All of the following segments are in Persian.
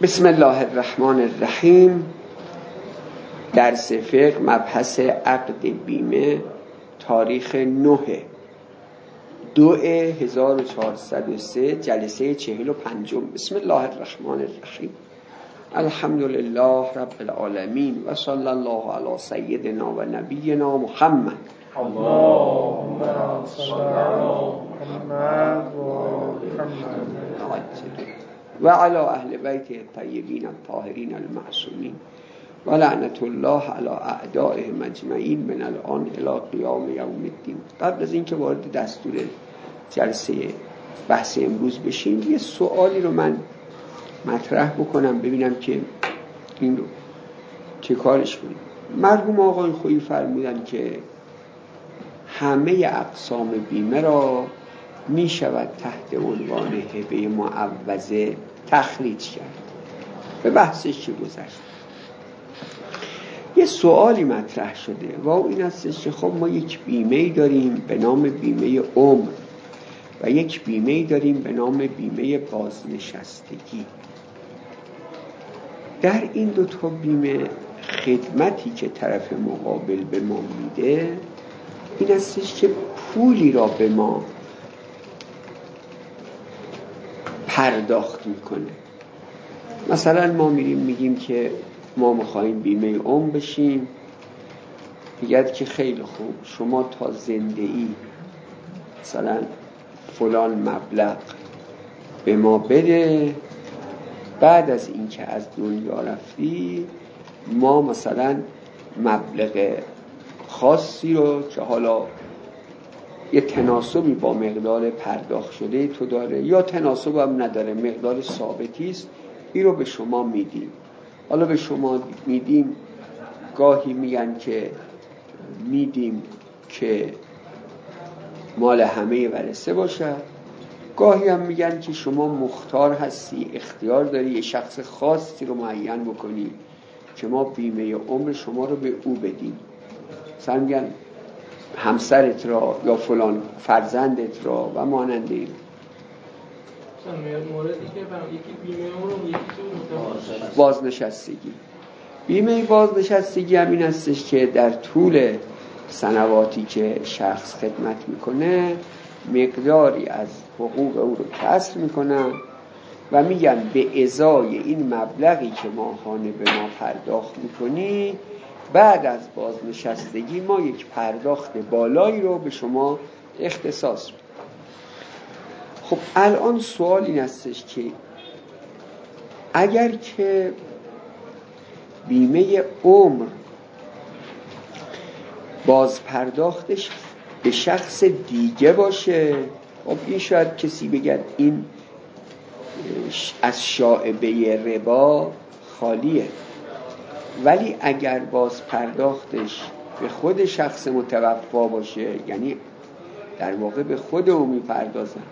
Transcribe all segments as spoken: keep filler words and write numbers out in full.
بسم الله الرحمن الرحیم. درس فقه، مبحث عقد بیمه، تاریخ نه دو هزار و چهارصد و سه، جلسه چهل و پنجم. بسم الله الرحمن الرحیم. الحمد لله رب العالمین و صلی الله علی سیدنا و نبینا محمد. اللهم صل علی محمد و محمد و علی اهل بیت الطیبین الطاهرین المعصومین و لعنت الله علی اعدائهم اجمعین من الان الی قیام یوم الدین. قبل از اینکه وارد دستور جلسه بحث امروز بشیم، یه سوالی رو من مطرح بکنم ببینم که این رو چه کارش کنیم. مرحوم آقای خویی فرمودن که همه اقسام بیمه را می شود تحت عنوان هبه معوضه تخلیص کرد. به بحثش چه گذشت. یه سوالی مطرح شده و این هستش که خب ما یک بیمه داریم به نام بیمه عمر و یک بیمه داریم به نام بیمه بازنشستگی. در این دو تا بیمه خدمتی که طرف مقابل به ما میده این هستش که پولی را به ما پرداخت میکنه. مثلا ما میریم میگیم که ما میخواییم بیمه عمر بشیم، میگه که خیلی خوب، شما تا زنده ای مثلا فلان مبلغ به ما بده، بعد از اینکه از دنیا رفتی ما مثلا مبلغ خاصی رو که حالا یه تناسبی با مقدار پرداخت شده تو داره یا تناسب هم نداره، مقدار ثابتی است، این رو به شما میدیم. حالا به شما میدیم، گاهی میگن که میدیم که مال همه ورثه باشه، گاهی هم میگن که شما مختار هستی، اختیار داری یه شخص خاصی رو معین بکنی که ما بیمه عمر شما رو به او بدیم. مثلا میگن همسرت را یا فلان فرزندت را و مانند این. موردی که برای یکی بیمه عمر و یکی بازنشستگی. بیمه بازنشستگی هم این هستش که در طول سنواتی که شخص خدمت میکنه مقداری از حقوق او رو کسر میکنن و میگن به ازای این مبلغی که ماهانه به ما پرداخت میکنی، بعد از بازنشستگی ما یک پرداخت بالایی رو به شما اختصاص میدیم. خب الان سوال این هستش که اگر که بیمه عمر باز پرداختش به شخص دیگه باشه، خب این شاید کسی بگه این از شائبه ربا خالیه، ولی اگر باز پرداختش به خود شخص متوفا باشه، یعنی در واقع به خود او میپردازن،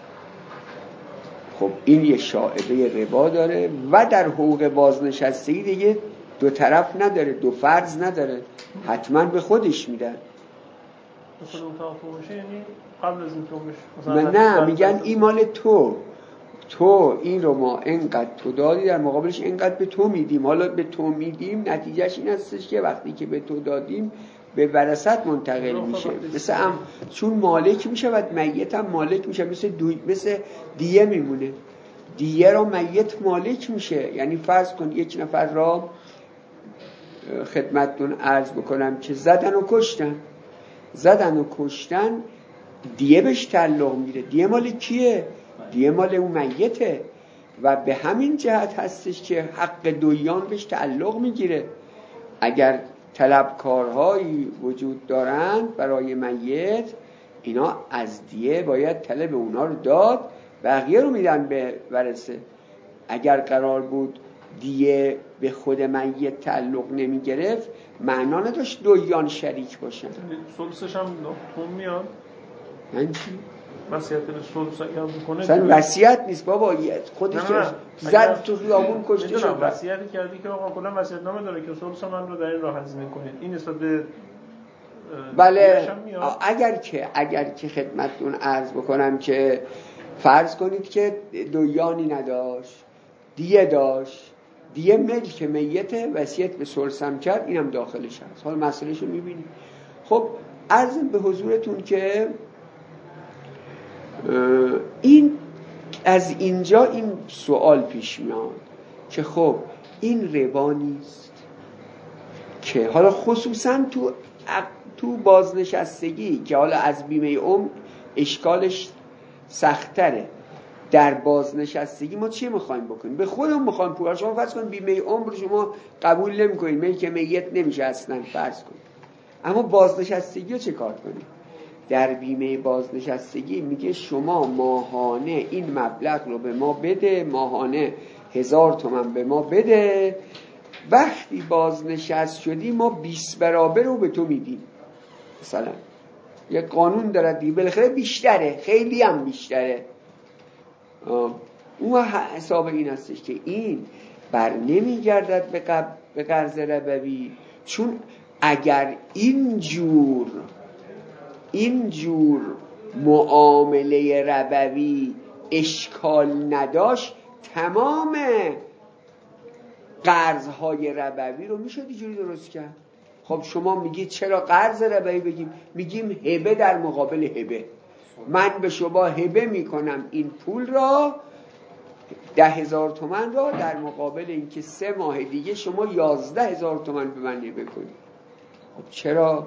خب این یه شائبه ربا داره و در حقوق بازنشستگی دیگه دو طرف نداره، دو فرض نداره، حتما به خودش میدن. خود متوفا باشه یعنی قبل از اینکه من نه میگن این مال تو، تو این رو ما اینقدر تو دادی، در مقابلش اینقدر به تو میدیم. حالا به تو میدیم نتیجهش این هستش که وقتی که به تو دادیم به ورثت منتقل میشه، مثل هم چون مالک میشه و میت هم مالک میشه، مثل دو... مثل دیه میمونه. دیه رو میت مالک میشه. یعنی فرض کن یک نفر را خدمتتون عرض بکنم که زدن و کشتن زدن و کشتن دیه بهش تعلق میره. دیه مال کیه؟ دیه مال اون میته و به همین جهت هستش که حق دویان بهش تعلق میگیره. اگر طلبکارهایی وجود دارند برای میت، اینا از دیه باید طلب اونا رو داد، بقیه رو میدن به ورثه. اگر قرار بود دیه به خود میت تعلق نمی گرفت، معنا نداشت دویان شریک باشن. سلسش هم تو میاد من چی؟ وصیت سلس اگر بکنه اصلا وصیت نیست بابا، خودش زد تو خیابون کشته شد. وصیتی کردی که آقا کلا وصیت نامه داره که سلس من رو در این راه هزینه کنید، این نسبت به بله. اگر که اگر که خدمتتون عرض بکنم که فرض کنید که دویانی نداشت، دیه داشت، دیه ملک میته، وصیت به ثلثم کرد، اینم داخلش هست. حالا مسئلهشو میبینی. خب عرض به حضورتون که این از اینجا این سوال پیش میاد که خب این ربا نیست که حالا خصوصا تو تو بازنشستگی که حالا از بیمه عمر اشکالش سخت‌تره، در بازنشستگی ما چی میخوایم بکنیم؟ به خودمون میخوایم پول. شما فرض کن بیمه عمر شما قبول نمی‌کنید، ملک میت نمیشه اصلا فرض کن، اما بازنشستگی رو چه کار کنیم؟ در بیمه بازنشستگی میگه شما ماهانه این مبلغ رو به ما بده، ماهانه هزار تومن به ما بده، وقتی بازنشست شدی ما بیست برابر رو به تو میدیم. مثلا یک قانون داره دیگه، بالاخره بیشتره، خیلی هم بیشتره. اون حساب این هستش که این بر نمیگردد به, قب... به قرض ربوی، چون اگر اینجور اینجور معامله ربوی اشکال نداشت تمام قرضهای ربوی رو میشد اینجوری درست کرد. خب شما میگید چرا قرض ربوی بگیم؟ میگیم هبه در مقابل هبه. من به شما هبه میکنم این پول را، ده هزار تومن را، در مقابل اینکه سه ماه دیگه شما یازده هزار تومن به من هبه کنید. خب چرا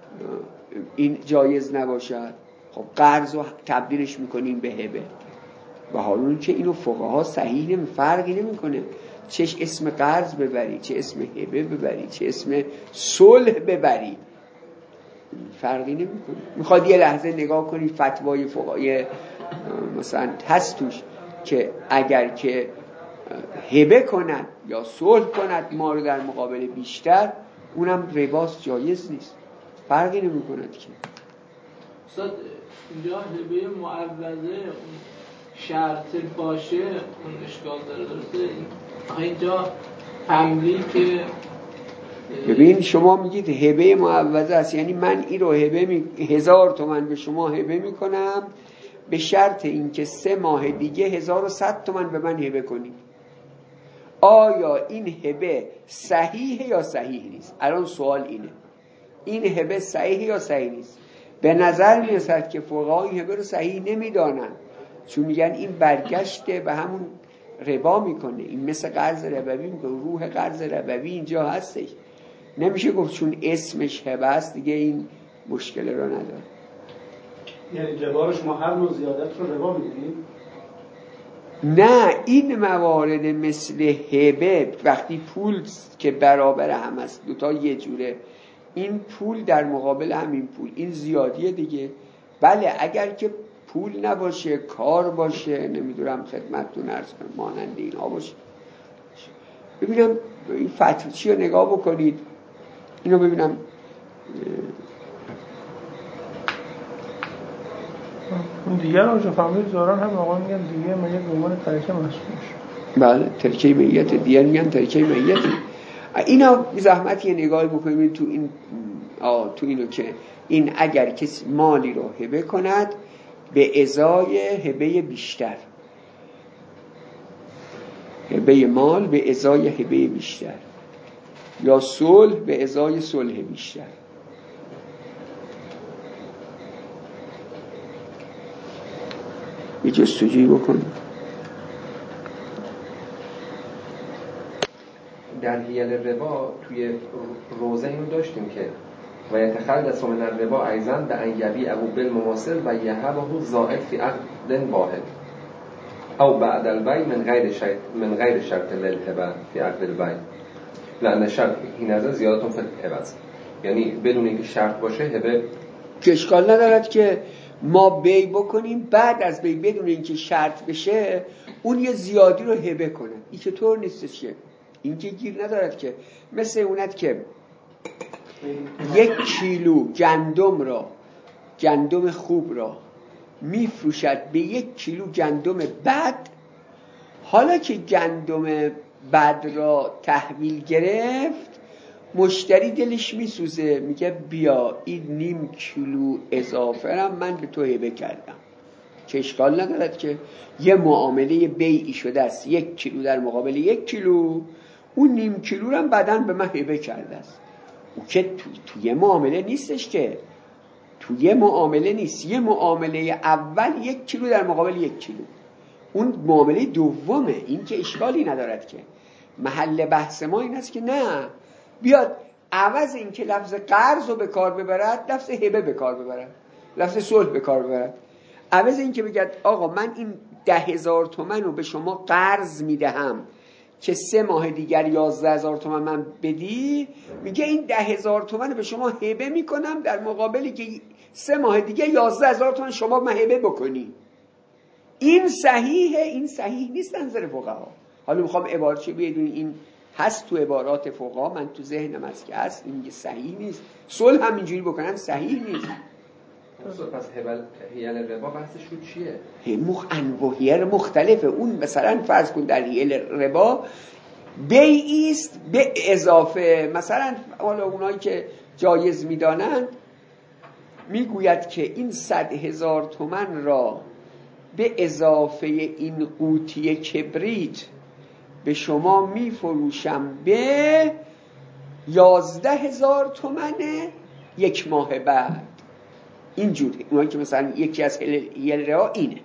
این جایز نباشد؟ خب قرض رو تبدیلش میکنیم به هبه، و حالون که اینو فقها صحیح نمی فرقی نمیکنه چه اسم قرض ببری، چه اسم هبه ببری، چه اسم صلح ببری، فرقی نمیکنه. میخواد یه لحظه نگاه کنی فتوای فقهای مثلا هست توش که اگر که هبه کند یا صلح کند ما رو در مقابل بیشتر، اونم رباست، جایز نیست، فرقی نمی کند که. استاد اینجا هبه معوضه شرط باشه اون اشکال داره، درسته؟ اینجا تملیک. ببین شما میگید هبه معوضه است، یعنی من این رو هبه می... هزار تومن به شما هبه میکنم به شرط اینکه سه ماه دیگه هزار و صد تومن به من هبه کنید. آیا این هبه صحیح یا صحیح نیست؟ الان سوال اینه، این هبه صحیح یا صحیح نیست؟ به نظر میرسد که فقها این هبه رو صحیح نمیدانن، چون میگن این برگشته به همون ربا میکنه، این مثل قرض ربوی میکنه، روح قرض ربوی اینجا هستش، نمیشه گفت چون اسمش هبه است دیگه این مشکل رو نداره. یعنی ربا رو شما هر نوع زیادت رو ربا میدونید؟ نه، این موارد مثل هبه وقتی پول که برابر هم است، دوتا یه جوره، این پول در مقابل همین پول، این زیادیه دیگه. بله اگر که پول نباشه، کار باشه، نمیدونم خدمتتون عرض کنم مانند اینها باشه. ببینم این فتوی چی رو نگاه بکنید، اینو ببینم. اون دیگه رو جو فهمید زاران هم آقا میگن دیگه میگه به عنوان ترکه محسوب میشه. بله ترکه میت، دیگه میگن ترکه میت. اینا زحمتی نگاهی بکنید تو این آه تو اینو که این اگر کسی مالی رو هبه کند به ازای هبه بیشتر، هبه مال به ازای هبه بیشتر، یا صلح به ازای صلح بیشتر، یه جستجوی بکنید. در حیل ربا توی روزه اینو داشتیم که و یتخلص من الربا ایضا به ان یبیعه بالمماثل و یهبه زائد فی عقد واحد او بعد البیع من غیر شرط من غیر شرط للهبه فی عقد البیع لأن شرط این از زیادتون فی الهبه، یعنی بدون اینکه شرط باشه هبه که اشکال ندارد که ما بی بکنیم، بعد از بی بدون اینکه شرط بشه اون یه زیادی رو هبه کنه. این که طور نیستش که این که گیر ندارد که مثل اونت که یک کیلو گندم را، گندم خوب را میفروشد به یک کیلو گندم بد، حالا که گندم بد را تحویل گرفت مشتری دلش میسوزه، میگه بیا این نیم کیلو اضافه را من به تو هبه کردم. که اشکال ندارد که یه معامله بیعی شده است یک کیلو در مقابل یک کیلو، اون نیم کیلو رو هم بعداً به من هبه کرده است. او که تو, تو یه معامله نیستش، که تو یه معامله نیست. یه معامله اول یک کیلو در مقابل یک کیلو، اون معامله دومه. این که اشکالی ندارد که محل بحث ما این است که نه بیاد عوض این که لفظ قرض رو به کار ببرد لفظ هبه به کار ببرد، لفظ صلح به کار ببرد. عوض این که بگید آقا من این ده هزار تومن رو به شما قرض میدهم که سه ماه دیگر یازده هزار تومن من بدی، میگه این ده هزار تومن رو به شما هبه میکنم در مقابلی که سه ماه دیگه یازده هزار تومن شما من هبه بکنی. این صحیحه؟ این صحیح نیست نظر فقها. حالا میخوام عبارتشو بدونی، این هست تو عبارات فقها، من تو ذهنم هست که هست، این صحیح نیست. صلح هم اینجوری بکنن صحیح نیست. پس هیل ربا بحثش رو چیه؟ مخ انواع مختلفه. اون مثلا فرض کن در هیل ربا بیعی است به اضافه، مثلا حالا اونایی که جایز میدانند میگوید که این صد هزار تومن را به اضافه این قوطی کبریت به شما میفروشم به یازده هزار تومن یک ماه بعد. اینجور اونایی که مثلا یکی از هیل ربا اینه.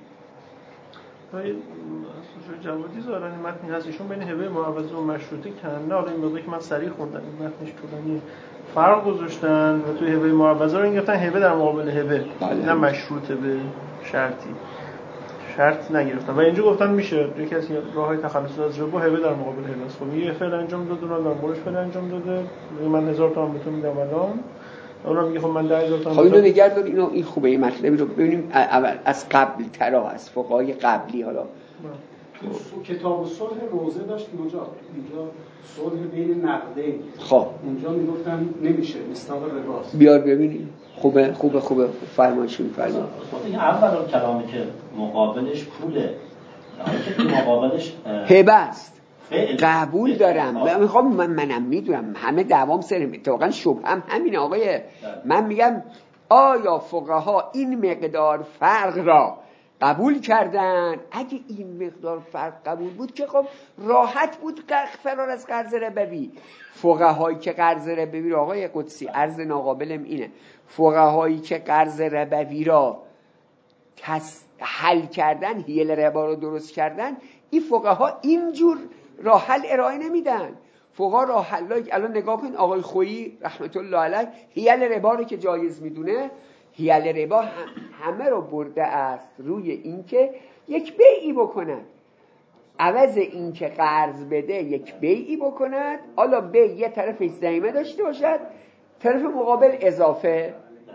جوادی زارانی متنی هست ایشون بین هبه معوضه و مشروطه کنده. حالا این موضوعی که من سریع خوندم این متنش طولانی فرق گذاشتن و توی هبه معوضه رو گرفتن هبه در مقابل هبه، نه مشروطه به شرطی، شرط نگرفتن. و اینجا گفتن میشه یکی از راههای تخلص از ربا هبه در مقابل هبه است. خب یه فعل انجام داد، اونم در موردش فعل انجام داده، من هزار تومان بهتون میدم الان، اونم میگه خب من ده هزار تومان. خب اینو نگرد دار، اینو این خوبه، این مطلبی رو ببینیم اول از قبل ترا از فقهای قبلی. حالا تو کتاب صلح روزه داشتیم اونجا، اینجا صلح بین نقدین، خب اونجا میگفتن نمیشه مصداق رباست. بیار ببینیم. خوبه خوبه خوبه فرمایش می‌فرمایید. این اول کلامی که مقابلش پوله، که مقابلش هبه است. قبول دارم و میخوام من منم میدونم همه دوام سر اتفاقا شبهم همین آقای من میگم آیا فقها این مقدار فرق را قبول کردن؟ اگه این مقدار فرق قبول بود که خب راحت بود فرار از قرض ربوی. فقهایی که قرض ربوی را آقای قدسی عرض ناقابلم اینه، فقهایی که قرض ربوی را تس حل کردن، هیل ربا رو درست کردن، این فقها اینجور راه حل ارائه نمیدن. فقها راه حل الان نگاه کن، آقای خویی رحمت الله علیه هیل ربا رو که جایز میدونه، هیل ربا همه رو برده است روی اینکه یک بیعی بکنن، عوض اینکه قرض بده یک بیعی بکنن، حالا بیع یه طرف ضمیمه داشته باشد، طرف مقابل اضافه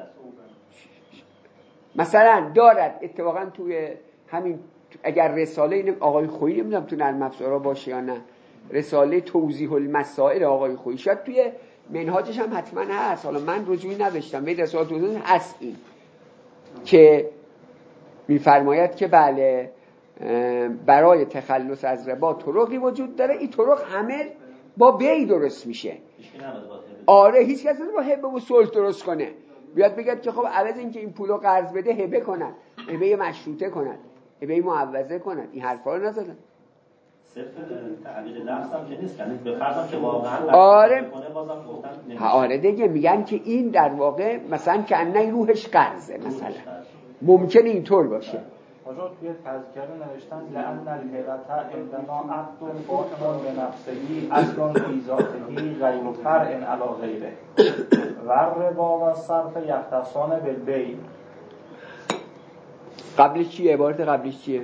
مثلا دارد. اتفاقا توی همین اگر رساله این آقای خویی نمیدونم تو نرم افزارا باشه یا نه، رساله توضیح المسائل آقای خویی شاید توی منهاجش هم حتما هست، حالا من رجوعی نداشتم، ولی رساله توضیح هست این که میفرماید که بله برای تخلص از ربا طرقی وجود داره، این طرق همه با بیع درست میشه. آره هیچ کس نمیشه با هبه و صلح درست کنه، بیاد بگید که خب عوض این که این پولو قرض بده هبه کنن، هبه مشروطه کنن، هبه معوضه کنن، این حرفا رو نزدن. صرف تعبیر لفظ هم که نیست، یعنی به فرض که واقعا آره کنه بازم گفتن نمیشه. آره دیگه میگن که این در واقع مثلا که انه روحش قرضه، مثلا ممکنه اینطور باشه. حاجا توی تذکره نوشتن لأن الهبة عندنا عقد باطن بنفسه اصل فی ذاته غیر فرع علی غیره و الربا و الصرف یختصان بالبیع. قبلش چیه؟ عبارت قبلش چیه؟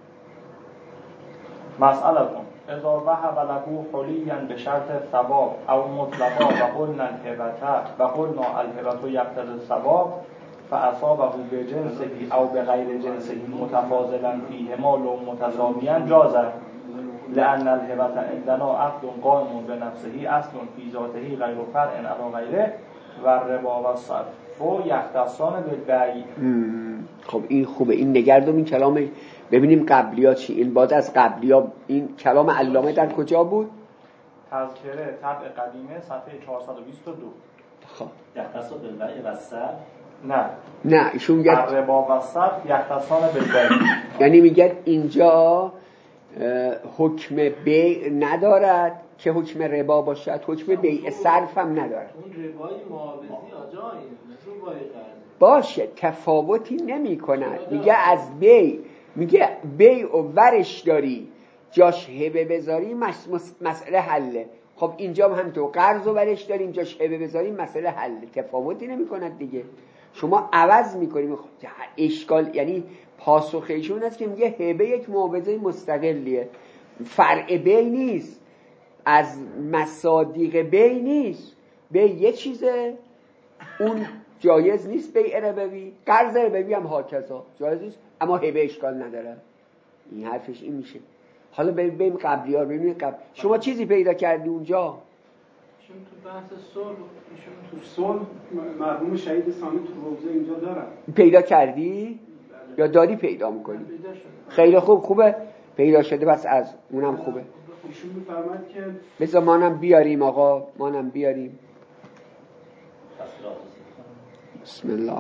مسئله کن اذا وهب له حلیا بشرط ثواب او مطلقا و قلنا الهبة و قلنا الهبة یقتضی الثواب فاصابه بجنسه او بغیر جنسه متفاضلا فیهما لو متساویا جازه لان الهبة عندنا عقد قائم بنفسه اصل فی ذاته غیر فرع علی غیره و الربا و الصرف یختصان بالبیع. خب این خوبه، این نگردم این کلام ببینیم قبلی ها چی. این باز از قبلی ها این کلام علامه در کجا بود؟ تذکره طبع قدیمه صفحه چهارصد و بیست و دو. خب یختصان بالبیع و الصرف نه نه ایشون میگه الربا و صرف یختصان بالبیع، یعنی میگه اینجا حکم بیع ندارد که حکم ربا باشد، حکم بیع صرف هم ندارد. اون ربای معاوضی آجا این ربای قرض باشه تفاوتی نمی کند. میگه از بیع، میگه بیع و ورش داری جاش هبه بذاری مسئله حله. خب اینجا هم تو قرض و ورش داریم جاش هبه بذاریم مسئله حله، تفاوتی نمی کند دیگه. شما عوض میکنیم. اشکال یعنی پاسخ ایشون است که میگه هبه یک معاوضه مستقلیه، فرع بیع نیست، از مصادیق بیع نیست. بیع یه چیزه، اون جایز نیست. بیع ربوی، قرض ربوی هم هاکذا جایز نیست، اما هبه اشکال نداره. این حرفش این میشه. حالا بریم قبلی ها ببینیم. قبل شما چیزی پیدا کردی اونجا؟ ایشون تو بحث صلح، ایشون تو صلح مرحوم شهید ثانی تو روزه اینجا دارن. پیدا کردی؟ یا داری پیدا میکنی؟ پیدا شده. خیلی خوب، خوبه پیدا شده، بس از اونم خوبه. ایشون میفرماید که بذار مانم بیاریم آقا، مانم بیاریم. بسم الله.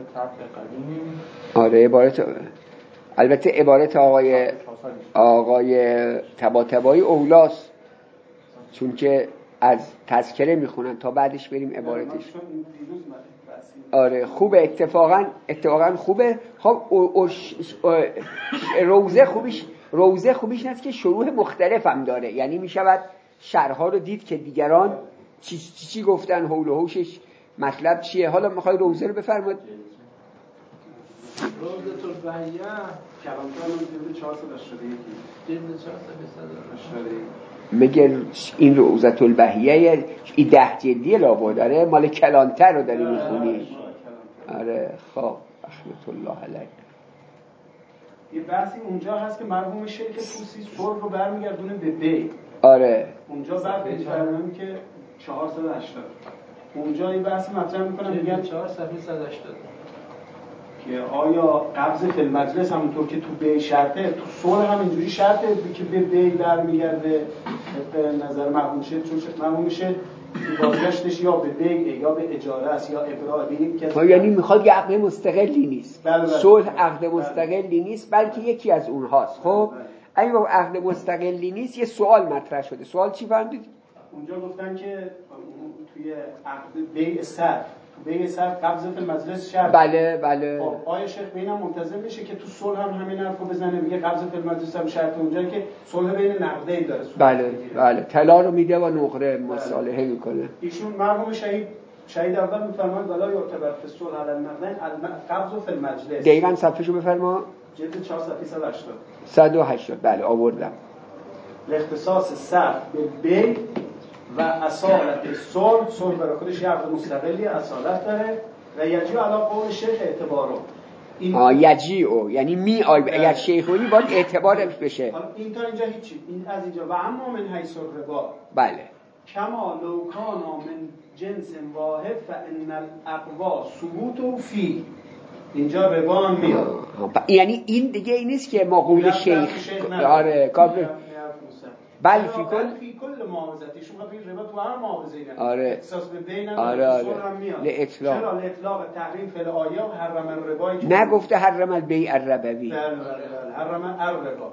آره عبارت، البته عبارت آقای آقای طباطبایی اولاست، چون که از تذکره میخونن تا بعدش بریم عبارتش. آره خوبه، اتفاقا اتفاقا خوبه. خب روزه خوبیش روزه خوبیش نیست که شروح مختلف هم داره، یعنی میشود شرحا رو دید که دیگران چی چی, چی گفتن، حول و حوشش مطلب چیه. حالا میخوای روزه رو بفرمایید. روزه تو بهیه کلامتان جلد چهارصد و هشتاد و یک جلد چهارصد و هشتاد و یک میگه این روزة البهیه این ده جلدی لابد داره، مال کلانتر رو داری میخونی. آره خب رحمت الله علیه. یه بحثی اونجا هست که مرحوم شیخ توسی صلح رو برمیگردونه به بیع. آره اونجا بعد می‌فرمایند که چهارصد و هشتاد اونجا این بحث مطرح میکنم، میگن چهارصد و هشتاد که آیا قبض فی المجلس همونطور که تو بیع شرطه، تو صلح هم اینجوری شرطه که به بیع برمیگرده به نظر مرحوم شیخ، چون مرحوم شیخ بازگشتش یا به بیع یا به اجاره است یا ابراء. یعنی میخواد یه عقد مستقلی نیست. بله بله. صلح عقد مستقلی نیست، بلکه یکی از اونهاست. خب اگه با عقد مستقلی نیست، یه سوال مطرح شده. سوال چی فهمیدید؟ اونجا گفتن که توی عقد بیع صرف، تو بیع صرف قبض فی المجلس شرط. بله بله. خب آیا شیخ بینم منتظر میشه که تو صلح هم همین حرفو بزنه، میگه قبض فی المجلس هم شرط، اونجایی که صلح بین نقدین داره. بله بله. طلا رو میده و نقره مصالحه میکنه. ایشون مرحوم شهید شهید اول میفرمایند ولا یعتبر فی الصلح علی النقدین قبض فی المجلس. دقیقاً صفحه‌شو بفرما. جلد چهارصد و هشتاد صد و هشتاد بله آوردم. اختصاص صرف به بیع و اصالت صلح، صلح برای خودش یه عقد مستقلی اصالت داره و یجیع علی قول شیخ اعتبارو. این آ یجیعو یعنی می آی اگر شیخونی باید اعتبارش بشه. حالا این تا اینجا هیچی، این از اینجا و اما من حیث الربا بله کما لو کان من جنس واحد فان الاقوا ثبوت فی. اینجا ربا هم میاد. یعنی این دیگه این نیست که مقول شیخ. آره کابل بل فی کل فی کل معاوضتی شما بگید ربا تو هر معاوضه‌ای نه. آره احساس به بین آره آره لإطلاق. چرا لإطلاق تحریم فعل آیه و حرم الربا نگفته حرم البیع الربوی. بله بله حرم الربا.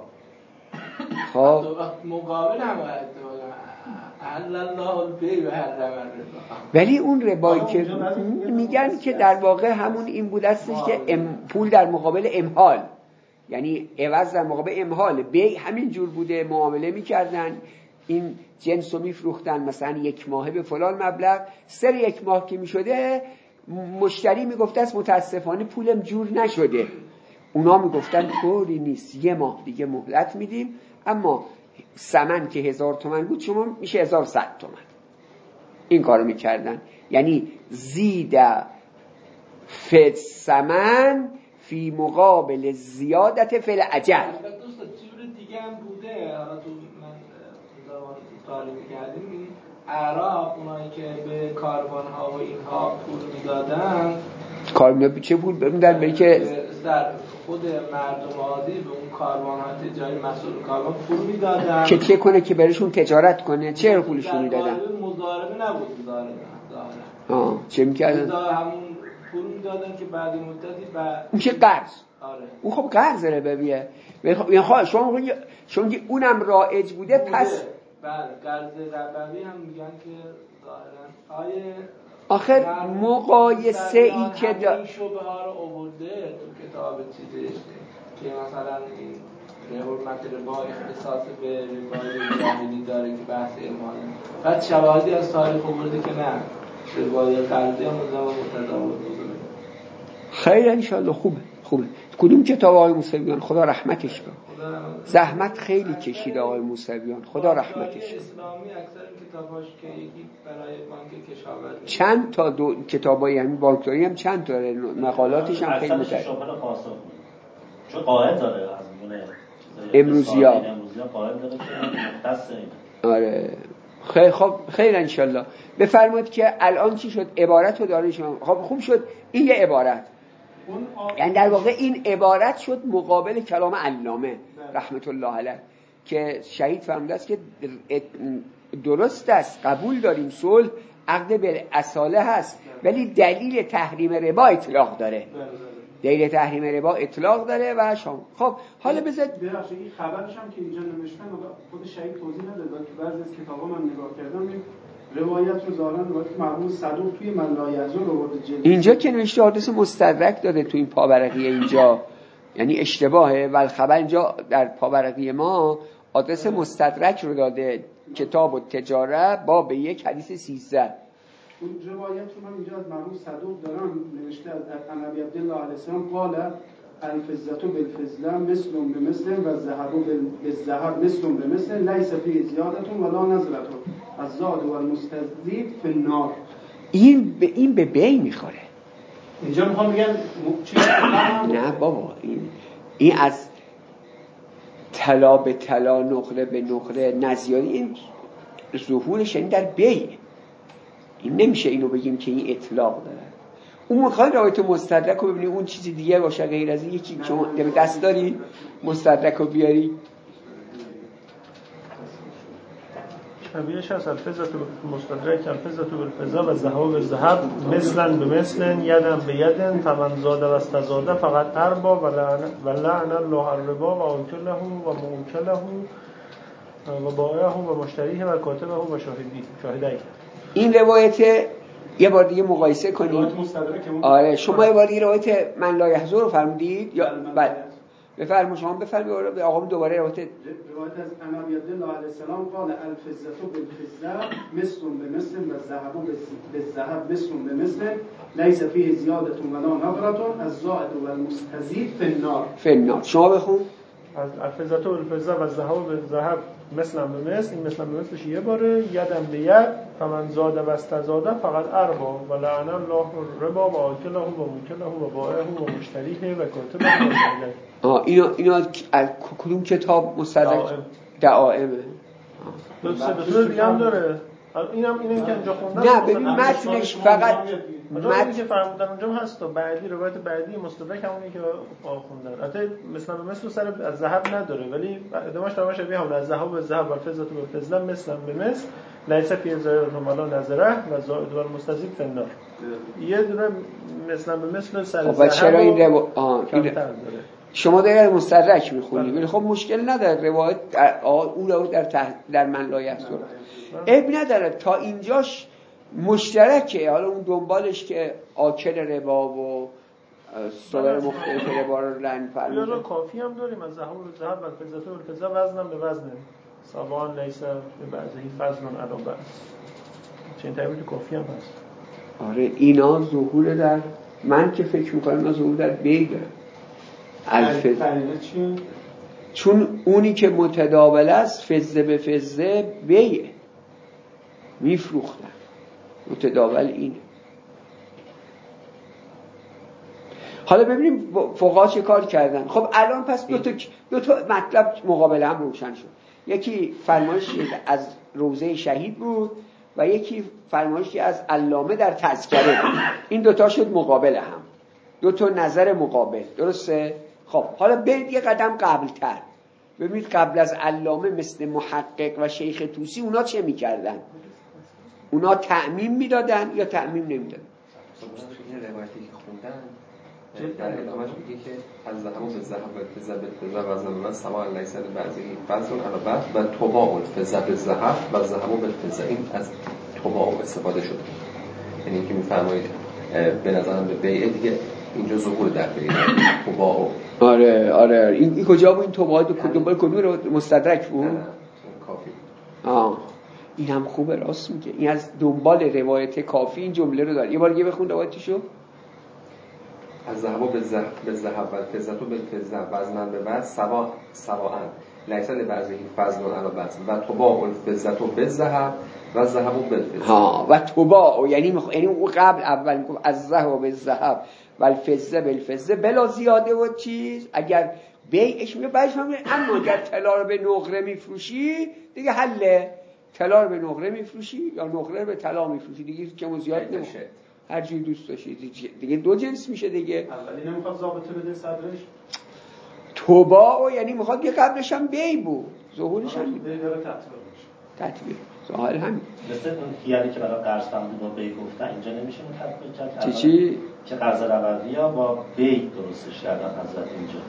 خب مقابل هم احل الله البیع و حرم الربا. ولی اون ربایی که میگن که در واقع همون این بود استش که ام پول در مقابل امحال، یعنی عوض در مقابل امحال. بیع همین جور بوده، معامله میکردن، این جنس رو میفروختن مثلا یک ماهه به فلان مبلغ، سر یک ماه که میشده مشتری میگفته است متاسفانه پولم جور نشده، اونا میگفتن طوری نیست، یه ماه دیگه مهلت میدیم، اما ثمن که هزار تومن بود شما میشه هزار و صد تومن. این کارو میکردن، یعنی زید فی ثمن فی مقابل زیادت فی الاجل. دوست چیزی دیگه هم بوده، حالا تو من زمان طالب کردیم اعراب اونایی که به کاروان‌ها و اینها پول میدادن، کاروان چه پول میدن؟ به که در خود مردم عادی به اون کاروان‌ها تجاری مسئول کاروان پول میدادن که چه کنه که برشون تجارت کنه. چه پولشون میدادن؟ مضاربه نبود، مضاربه آه چه میکردن؟ همون پول میدادن که بعد مدتی بعد میشه قرض. آره اون خب قرض ربویه. یعنی خب شما میگی شما میگی اونم رایج بوده, بوده. پس بله قرض ربوی هم میگن که ظاهرا آیه آخر مقایسه ای که دا این شبه ها رو آورده تو کتاب چیزش که مثلا این حرمت ربا اختصاص به ربای جاهلی داره که بحث ایمانه. بعد شواهدی از تاریخ آورده که نه ربای قرضی هم زمان متداول بوده. خیر انشالله خوبه خوبه. کدوم کتاب آقای موسویان خدا رحمتش کنه. زحمت خیلی کشید آقای موسویان خدا رحمتش کنه. اسلامی اکثر کتاباش که یکی برای بانک کشاورزی چند تا دو کتابای همین بانکداری هم چند تا داره مقالاتش هم خیلی متعدد. چون قائل داره از میونه امروزیا امروزیا قائل داره که مختص اینه. آره خیلی خب خیر انشالله. بفرمایید که الان چی شد عبارت رو داره شما. خب خوب شد این یه عبارت یعنی در واقع این عبارت شد مقابل کلام علامه رحمت الله علیه که شهید فرموده است که درست است قبول داریم صلح عقد بالاصاله هست ولی دلیل تحریم ربا اطلاق داره دلیل تحریم ربا اطلاق داره و شما خب حالا بذار ببخشید این خبرش هم که اینجا نوشتن خود شهید توضیح نداد که بعضی از کتابا من نگاه کردم این روایت رو ظاهرا روایت مرحوم صدوق توی من لا یحزن رو آورده جلد اینجا که نوشته حادث مستدرک داده تو این پاورقی اینجا یعنی اشتباهه و خبر اینجا در پاورقی ما حادث مستدرک رو داده کتاب و تجاره باب یک حدیث سیزده. اون روایت رو من اینجا از مرحوم صدوق دارم نوشته از ابی عبدالله علیه السلام قال الفزة بالفضة مثل بمثل و الذهب بالذهب مثل بمثل ليس فيه زیادة ولا نزلة الزاد والمستزيد في النار. این به این به بی میخوره اینجا میخوام بگم چی نه بابا این این از طلا به طلا نقره به نقره نزیادی این ظهورش یعنی در بی این نمیشه اینو بگیم که این اطلاق داره. اون میخواد روایت مستدرک رو ببینی اون چیزی دیگه باشه غیر از این یکی شما دست داری مستدرک رو بیاری شبیهش هست الفزة مستدرک الفزة بالفزة و الذهب بالذهب مثلا بمثل یدن به یدن فمن زاد و استزاد فقط اربا و لعن الله الربا و آکله و موکله و بائعه و مشتریه و کاتبه و شاهدی شاهدی. این روایت یه بار دیگه مقایسه کنید. آره شما یه بار دیگه روایت من لا یحزن رو فرمودید یا بله بفرمایید شما بفرمایید به آقا دوباره روایت روایت از ابی عبدالله علیه السلام قال الفزة بالفزة مثل بمثل و الذهب بالذهب مثل بمثل ليس فيه زیادة ولا نقرة الزائد والمستزيد في النار. في النار. شما بخون الفزة بالفزة و الذهب بالذهب مثلا به مثل این مثلا به مثلش یه باره یدم به ید فمن زاده و استزاده فقط اربا و لعن الله الربا و آکله و موکله و بائعه و مشتریه و کاتبه و شاهدی. آه اینا اینا از کدوم کتاب مستدرک دعائمه دو سه دو دیگه هم داره اینم اینم که اینجا خوندم نه ببین متنش فقط متن که فرمودن اونجا هم هست و بعدی روایت بعدی مستدرک همونی که خوندن البته مثلا به مثل سر از ذهب نداره ولی ادامهش تمام شبیه همون از ذهب به ذهب و فضه به فضه مثلا به مثل لیس فی زائد ولا نظره و زائد و المستزید فی النار. یه دونه مثلا به مثل سر ذهب چرا این رو آه این شما دارید مستدرک میخونید ولی خب مشکل نداره روایت اون رو در تح... در من لا یحزن عیب نداره تا اینجاش مشترکه. حالا اون دنبالش که آکل ربا و سایر مختلف ربا رو رنگ فرموده یا کافی هم داریم از ذهب و ذهب و فضه و فضه وزنم به وزنه سوان لیس به بعضی فضلون علا بعض چه این تعبیر کافی هم هست. آره اینا ظهور در من که فکر میکنم اینا ظهور در بیگه الفضه چون اونی که متداول است فضه به فضه بیه میفروختن متداول اینه. حالا ببینیم فقها چه کار کردن. خب الان پس دو تا دو تا مطلب مقابل هم روشن شد. یکی فرمایش از روضه شهید بود و یکی فرمایشی از علامه در تذکره بود. این دوتا شد مقابل هم دو تا نظر مقابل درسته. خب حالا برید یه قدم قبل تر ببینید قبل از علامه مثل محقق و شیخ طوسی اونا چه میکردن. اونا تعمیم میدادن یا تعمیم نمیدادن. این روایتی که خوندن در ادامهش میگه که از ذهب به ذهب و فضه به فضه و زمین سواء لیس لبعضه فضل علی بعض و طباع الفضه به ذهب و ذهب به فضه. این از طباع استفاده شده، یعنی اینکه میفرمایید به نظرم به بیع دیگه اینجا ظهور در بیع طباع. آره آره این, این کجا بود این طباع دو دنبال کدوم رو مستدرک بود؟ نه کافی. آه این هم خوبه، راست میگه، این از دنبال روایت کافی این جمله رو داره. یه بار دیگه بخون روایتشو. از ذهب به ذهب به ذهب و فضه به فضه وزنا به وزن سوا سواء لیس لبعضه فضل علی بعض و طباع الفضه به ذهب و ذهب به فضه. ها و طباع یعنی مخ... یعنی اون قبل اول میگفت از ذهب به ذهب و الفضه به الفضه بلا زیاده و چیز. اگر بیعش میگه بعدش میگه اما اگر طلا رو به نقره میفروشی دیگه حله، طلا رو به نقره میفروشی یا نقره رو به طلا میفروشی دیگه کم زیاد نمیشه، هر جوری دوست داشتی دیگه، دو جنس میشه دیگه. اولی نمیخواد ضابطه بده صدرش توبا، یعنی میخواد که قبلش هم بی بود، ظهورش هم بی داره تطبیق میشه تطبیق ظاهر همین. مثل اون خیالی که برای قرض فهمده با بی گفتن اینجا نمیشه تطبیق کرد چی چی؟ که قرض روضی ها با بی درستش کردن حضرت اینجا.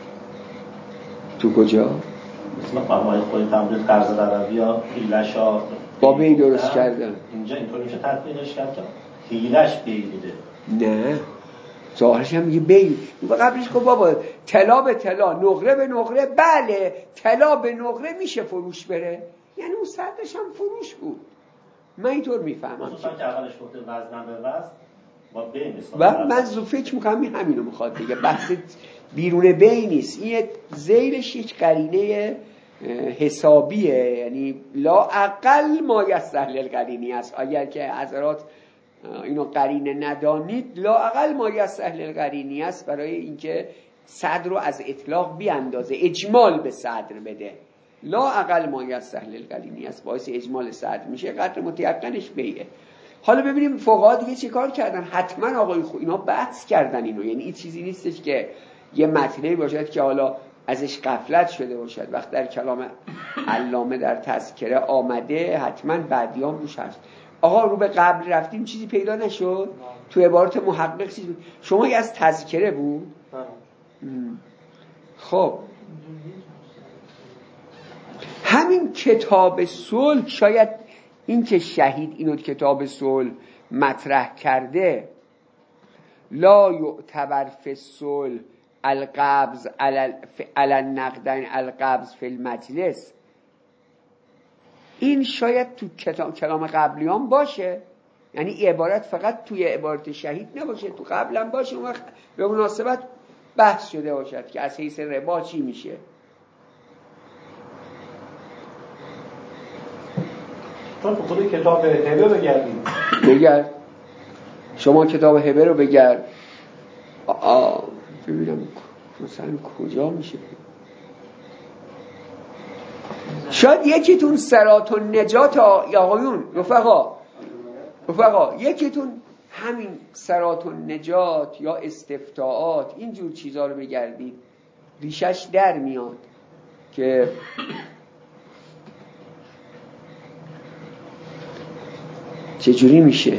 تو کجا؟ مثل مقامهای خودی فهمدید قرض روضی ها حیلش ها با بی درست کردن، اینجا اینطور میشه تطبیقش کرد که حیلش بی بوده. نه ظاهرش هم میگه بی. قبلش که بابا طلا به طلا نقره به نقره، بله طلا به نقره میشه فروش بره، یعنی اون صدرش هم فروش بود. من اینطور میفهمم خصوصا که اولش گفته وزن به وزن با بی مثال و من فکر میکنم همینو میخواد دیگه، بحث بیرون بی نیست، این زیرش یک قرینه حسابیه، یعنی لا اقل ما یستحل القرینی است. اگر که حضرات اینو قرینه ندانید لا اقل ما یستحل القرینی است برای اینکه صدر رو از اطلاق بیاندازه، اجمال به صدر بده. لا اقل ما یستحل القرینی است، باعث اجمال صدر میشه، قدر متیقنش بیه. حالا ببینیم فقها دیگه چه کار کردن. حتما آقای خو اینا بحث کردن اینو، یعنی این چیزی نیستش که یه مطلبی باشد که حالا ازش غفلت شده باشد. وقت در کلام علامه در تذکره آمده حتما بعدیام روش هست. آقا رو به قبل رفتیم چیزی پیدا نشد تو عبارت محقق چیزی. شما یه از تذکره بود؟ خب همین کتاب صلح، شاید این که شهید اینو کتاب صلح مطرح کرده لا یعتبر فی الصلح القبض علی النقدین القبض فی المجلس، این شاید تو کلام قبلیان باشه، یعنی عبارت فقط توی عبارت شهید نباشه، تو قبلا باشه، اون وقت به مناسبت بحث شده باشد که از حیث ربا چی میشه. چون تو خود کتاب هبه بگردیم بگرد، شما کتاب هبه رو بگرد. آه ببینم مثلا کجا میشه. شاید یکیتون صراط النجات آقایون رفقا رفقا یکیتون همین صراط النجات یا استفتاءات اینجور چیزا رو بگردید، ریشش در میاد که چجوری میشه.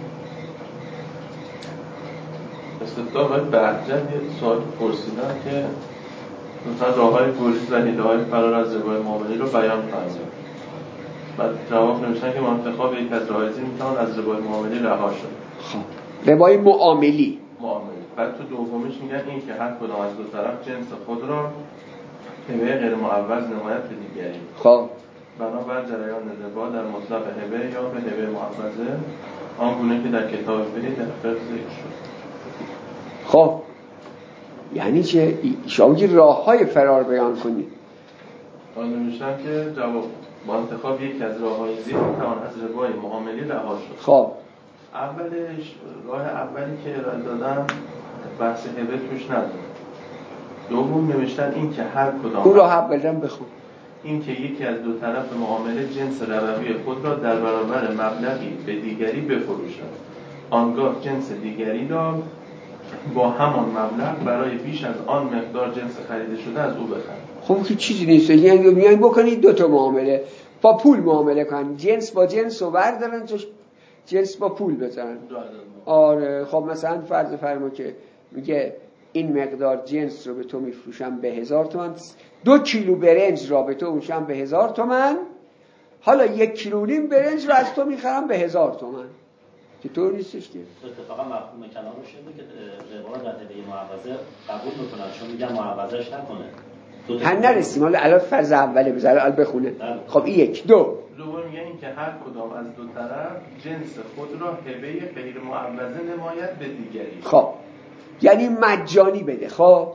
استفتاء باید بعدجن یه سوال پرسیدن که مثلا راه‌های گریز و حیله‌های فرار از ربای معامله رو بیان فرمایید. بعد جواب نوشتن که منتخب یک از راه‌های زیر میتوان از ربای معامله رها شد. خب ربای معاملی معامله. بعد تو دومیش میگن این که هر کدام از دو طرف جنس خود را هبه غیر معوض نمایت به دیگری. خب بنابر جریان ربا در مطلق هبه یا به هبه معوضه آنگونه که در کتاب بری در فقه ذکر شد. خب یعنی چه؟ شما که راه های فرار بیان کنید. آن نمیشن که جواب با انتخاب یکی از راه های زیر میتوان از ربای معاملی رها شد. خب اولش راه اولی که ارائه دادم بحث هبه توش نداره. دوم نوشتن این که هر کدام اون راه اولم بخون، این که یکی از دو طرف معامله جنس ربوی خود را در برابر مبلغی به دیگری بفروشد، آنگاه جنس دیگری را با همان مبلغ برای بیش از آن مقدار جنس خریده شده از او بخرد. خب که چیزی نیست، یعنی میان بکنید دو تا معامله با پول معامله کنن، جنس با جنس رو بردارن توش جنس با پول بزن. آره خب مثلا فرض فرما که میگه این مقدار جنس رو به تو میفروشم به هزار تومن، دو کیلو برنج را به تو میفروشم به هزار تومن، حالا یک کیلو نیم برنج رو از تو میخرم به هزار تومن. چطور نیستش که؟ اتفاقا مفهوم کلامش اینه که ربا در هبه معوضه قبول بکنن، چون میگن معوضش نکنه. هم نرسیم حالا الان فرض اوله بذاره الان بخونه. خب این یک. دو دوم میگه این که هر کدام از دو طرف جنس خود را هبه غیر معوضه نماید به دیگری. خب یعنی مجانی بده. خب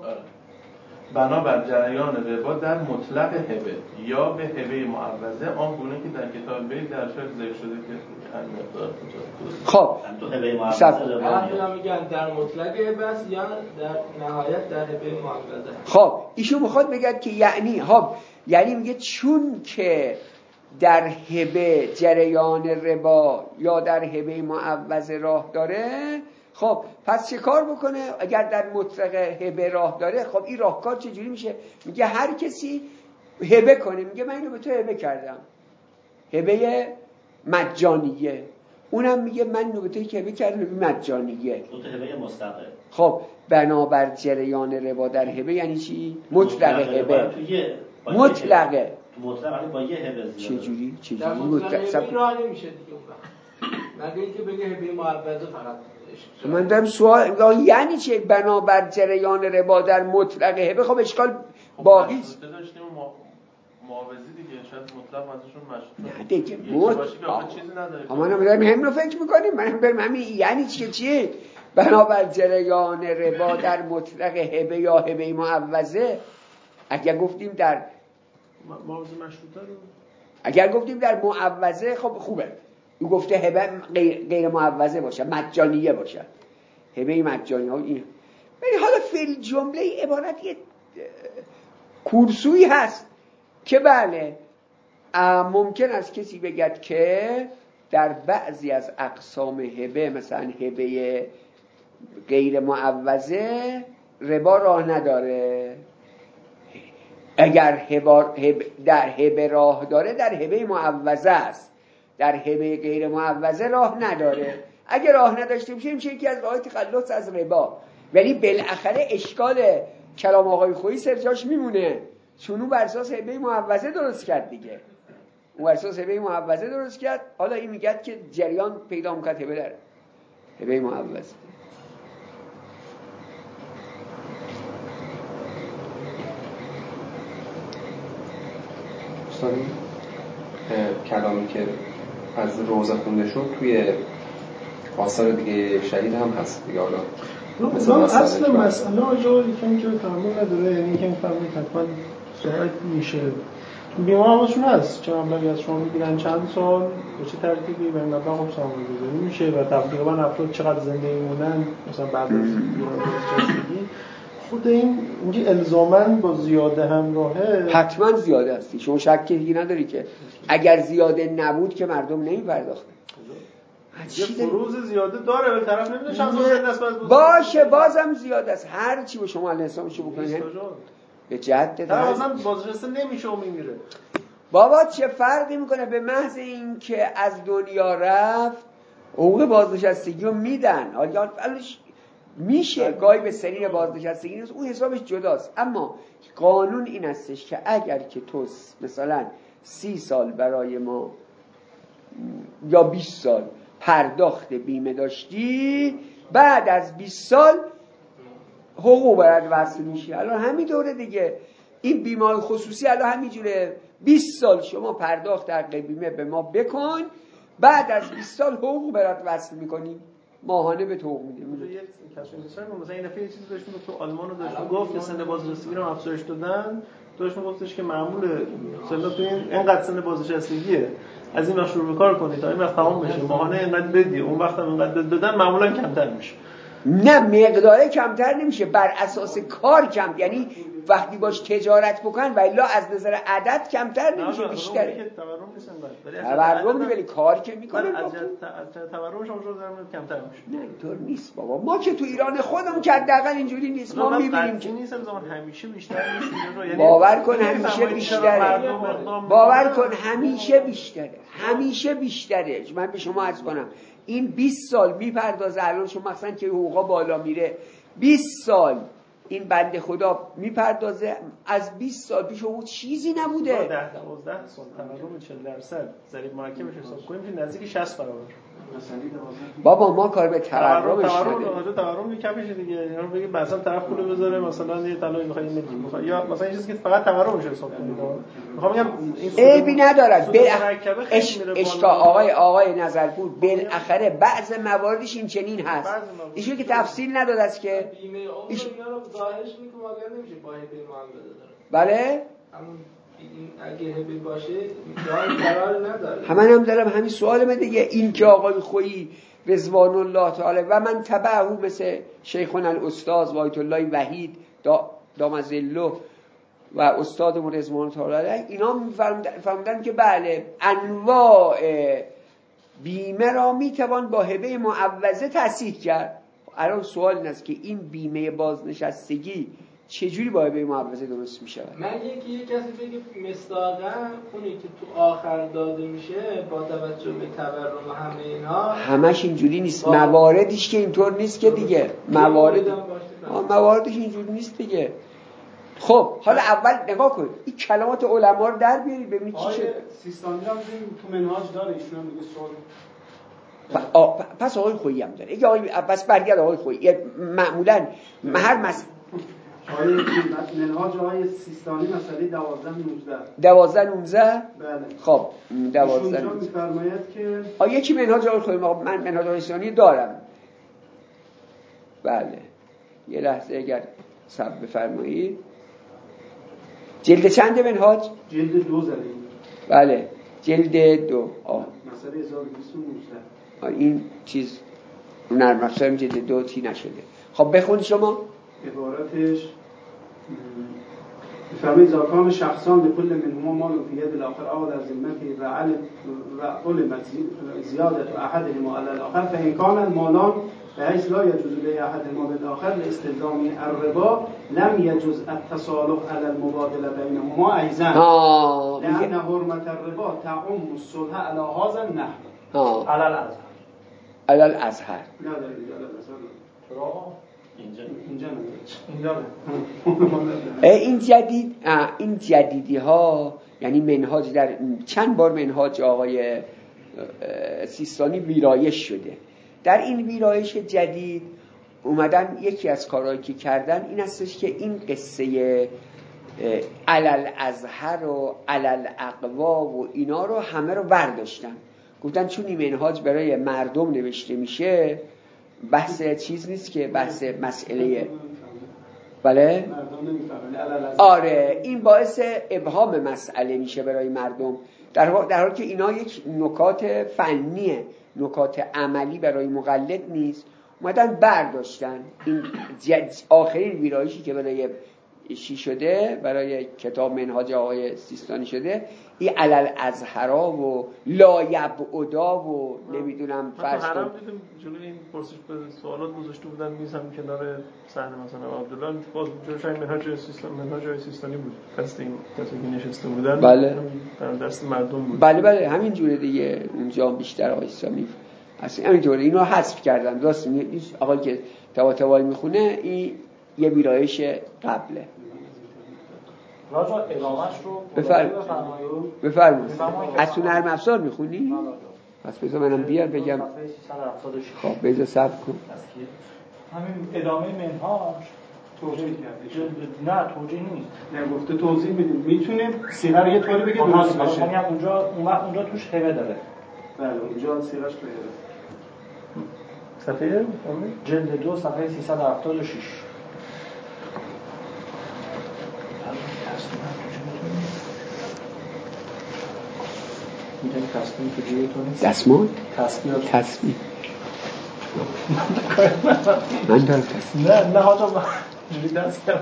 بنابر جریان ربا در مطلق هبه یا به هبه معوضه آن گونه که در کتاب بیع در شرح ذکر شده که همین مقدار خب تو هبه معوضه ربا میگن در مطلق هبه است یا در نهایت در هبه معوضه. خب ایشون میخواد بگه که یعنی خب یعنی میگه چون که در هبه جریان ربا یا در هبه معوضه راه داره، خب پس چه کار بکنه؟ اگر در مطلق هبه راه داره، خب این راهکار چجوری میشه؟ میگه هر کسی هبه کنه، میگه من اینو به تو هبه کردم، هبه مجانیه. اونم میگه من اینو به تو هبه کردم، هبه مجانیه. تو هبه مستقل. خب بنابر جریان ربا در هبه یعنی چی؟ مطلق هبه. مطلقه. مطلق با یه هبه زیاده. چجوری؟ چجوری؟ در مطلق هبه راه نمیشه دیگه اون وقت. مگه اینکه بگه هبه معوضه فقط. من دارم سوال یعنی چه بنابر جریان ربا در مطلق هبه؟ خب اشکال باقی است. داشتیم معاوضی دیگه، شاید مطلق ازشون مشروط. نه دیگه مطلق چیزی نداره. ما هم همین رو فکر می‌کنیم. من برم همین یعنی چی چی؟ بنابر جریان ربا در مطلق هبه یا هبه معوضه، اگر گفتیم در معاوضه مشروطه رو اگر گفتیم در معوضه خب خوبه. او گفته هبه غیر معوضه باشه، مجانیه باشه، هبه مجانی ها این. ولی حالا فعل جمله عبارت یه کورسویی هست که بله ممکن است کسی بگد که در بعضی از اقسام هبه، مثلا هبه غیر معوضه، ربا راه نداره. اگر هبه در هبه راه داره در هبه معوضه است، در هبه غیر معوضه راه نداره. اگر راه نداشته باشه میشه یکی از راههای تخلص از ربا. ولی بالاخره اشکال کلام آقای خویی سرجاش میمونه، چون اون بر اساس هبه معوضه درست کرد دیگه. اون بر اساس هبه معوضه درست کرد. حالا این میگه که جریان پیدا میکنه هبه داره، هبه معوضه. کلامی که از روزه خونده شد توی آثار دیگه شهید هم هست دیگه. حالا مثلا اصل مسئله آجا یکم که تعامل نداره، یعنی یکم فهمید حتما سرعت میشه. بیمار همشون هست چه مبلغی از شما میگیرن، چند سال با چه ترتیبی و این مبلغ هم سرمایه گذاری میشه و تقریبا افراد چقدر زنده میمونن مثلا بعد از بازنشستگی. خود این اینکه الزاماً با زیاده همراهه، حتما زیاده هستی، شما شکی دیگه نداری که اگر زیاده نبود که مردم نمیپرداختن. یه فروز زیاده داره، به طرف نمیده چند سال نسبت باشه بازم زیاده است. هر چی به شما الانسانشو بکنید به جهت بازم بازنشسته نمیشه و میمیره. بابا چه فرقی میکنه؟ به محض این که از دنیا رفت حقوق بازنشستگی رو میدن. حالا میشه گاهی به سنین بازنشستگی نیست، اون حسابش جداست. اما قانون این هستش که اگر که تو مثلا سی سال برای ما یا بیست سال پرداخت بیمه داشتی، بعد از بیست سال حقوق برات وصل میشه. الان همینطوره دیگه. این بیمه خصوصی الان همینجوره، بیست سال شما پرداخت حق بیمه به ما بکن، بعد از بیست سال حقوق برات وصل میکنیم، ماهانه به تو میدیم. مثلا این دفعه یه چیزی داشتیم تو آلمان رو داشتیم گفت که سن بازنشستگی رو افزایش دادن، داشتیم گفتش که معمول سن تو این اینقدر سن بازنشستگیه، از این وقت شروع به کار کنید تا این وقت تمام بشه، ماهانه اینقدر بدی، اون وقت هم اینقدر دادن، معمولا کمتر میشه. نه مقداره کمتر نمیشه، بر اساس کار کم، یعنی وقتی باش تجارت بکن و الا از نظر عدد کمتر نمیشه، بیشتره. تورم ولی کار که میکنه از تورم شما شو درآمد کمتر میشه. نه اینطور نیست بابا. ما که تو ایران خودمون که حداقل اینجوری نیست. ما میبینیم که نیست زمان همیشه بیشتر میشه. باور کن همیشه بیشتره. باور کن همیشه بیشتره. همیشه بیشتره. من به شما عرض کنم این بیست سال میپردازه، الان شما مثلا که حقوقا بالا میره بیست سال این بنده خدا میپردازه، از بیست سال پیش حقوق چیزی نبوده. ده دوازده سال تورم چهل درصد ضریب مرکبش حساب کنیم نزدیک شصت برابر. بابا ما کار به تورمش نداریم. تورم تورم میکپشه دیگه. یعنی بگه مثلا طرف پول بذاره مثلا یه طلا میخواد این میخواد یا مثلا این چیزی که فقط تورمش حساب کنید. میخوام بگم این عیبی ندارد. اشکا آقای آقای نظرپور بالاخره بعض مواردش این چنین هست. ایشون که تفصیل نداده است که بیمه عمر اینا رو ظاهرش اینه که واقعا نمیشه با هبه معامله داره. بله؟ همون اگه هبه باشه جای قرار نداره. همین هم دارم همین سوال من دیگه. این که آقای خویی رضوان الله تعالی و من تبعه مثل شیخنا الاستاذ آیت الله وحید دام ظله و استادمون رضوان الله تعالی اینا میفهمدن که بله انواع بیمه را میتوان با هبه معوضه تصحیح کرد. الان سوال این است که این بیمه بازنشستگی چجوری با هبه معوضه درست میشه؟ مگه که یه کسی بگه مصداقاً اونی که تو آخر داده میشه با توجه به تورم و همه اینا همش اینجوری نیست. مواردش که اینطور نیست که دیگه موارد مواردش اینجوری نیست دیگه. خب حالا اول نگاه کنید این کلمات علما رو در بیارید ببینید چی شده. سیستانی هم تو منهاج داره، ایشون هم میگه سوال. پس آقای خویی هم داره. آقای بس برگرد آقای خویی معمولا هر مس آقای منهاج آقای سیستانی مسئله دوازده نوزده دوازده نوزده بله. خب دوازده ایشون میفرماید که آ یکی منهاج آقای خویی، من منهاج آقای سیستانی دارم. بله یه لحظه اگر صبر بفرمایید. جلد چند منهاج؟ جلد دو زدیم. بله جلد دو. آه مسئله هزار و دویست و نوزده. این چیز نرم افزار جلد دو تی نشده. خب بخون شما. عبارتش فرمایید اذا کان شخصان به کل منهما مال فی ید الاخر او در ذمته و علم و علمت زیادت احدهما علی الاخر فان کان المالان بحيث لا يجوز لأحدهما بالآخر لاستلزام الربا لم يجوز التصالح على المبادله بينهما ايضا لأن حرمة الربا تعم الصلح على هذا النحو على الازهر على الازهر نه على الازهر چرا اینجا اینجا اینجا این جدید این جدیدی ها یعنی منهاج در چند بار منهاج آقای سیستانی ویرایش شده. در این ویرایش جدید اومدن یکی از کارهایی که کردن این هستش که این قصه علل ازهر و علل اقوا و اینا رو همه رو برداشتن، گفتن چون این منهاج برای مردم نوشته میشه بحث چیز نیست که بحث مسئله بله آره این باعث ابهام مسئله میشه برای مردم، در حال در حالی که اینا یک نکات فنیه، نکات عملی برای مقلد نیست. اومدن برداشتن این آخرین ویرایشی که برای چی شده، برای کتاب منهاج آقای سیستانی شده، این علل ازهرا و لایبعدا و نمیدونم فرض کن. حرم دیدم جلوی این پرسش سوالات گذاشته بودن میز هم کنار صحنه مثلا عبدالله باز جلوش این منهاج سیستانی منهاج آقای سیستانی بود، دست این کسایی که نشسته بودن بله در دست مردم بود. بله بله همین جوره دیگه، اونجا بیشتر آقای اسلامی اصلا همینطوره. اینو حذف کردن. راست میگه آقایی که تواتوایی میخونه این یه ویرایش قبله. راجع ادامهش رو بفرمایید بفرمایید. از تو نرم افزار میخونی؟ پس بذار منم بیار بگم. خب بذار صبر کن. همین ادامه منهاج توضیح کرده. نه توضیح نیست. نه گفته توضیح میدیم. میتونه سیغه رو یه طوری بگه درست باشه. میگم اونجا اون وقت اونجا توش هبه داره. بله اونجا سیغه‌اش توی صفحه جلد دو صفحه سیصد و هفتاد و شش. میگن تصمیم تو جیبتون دستمال؟ تصمیم تصمیم من دارم تصمیم نه نه حاجا من جوری دست کردم.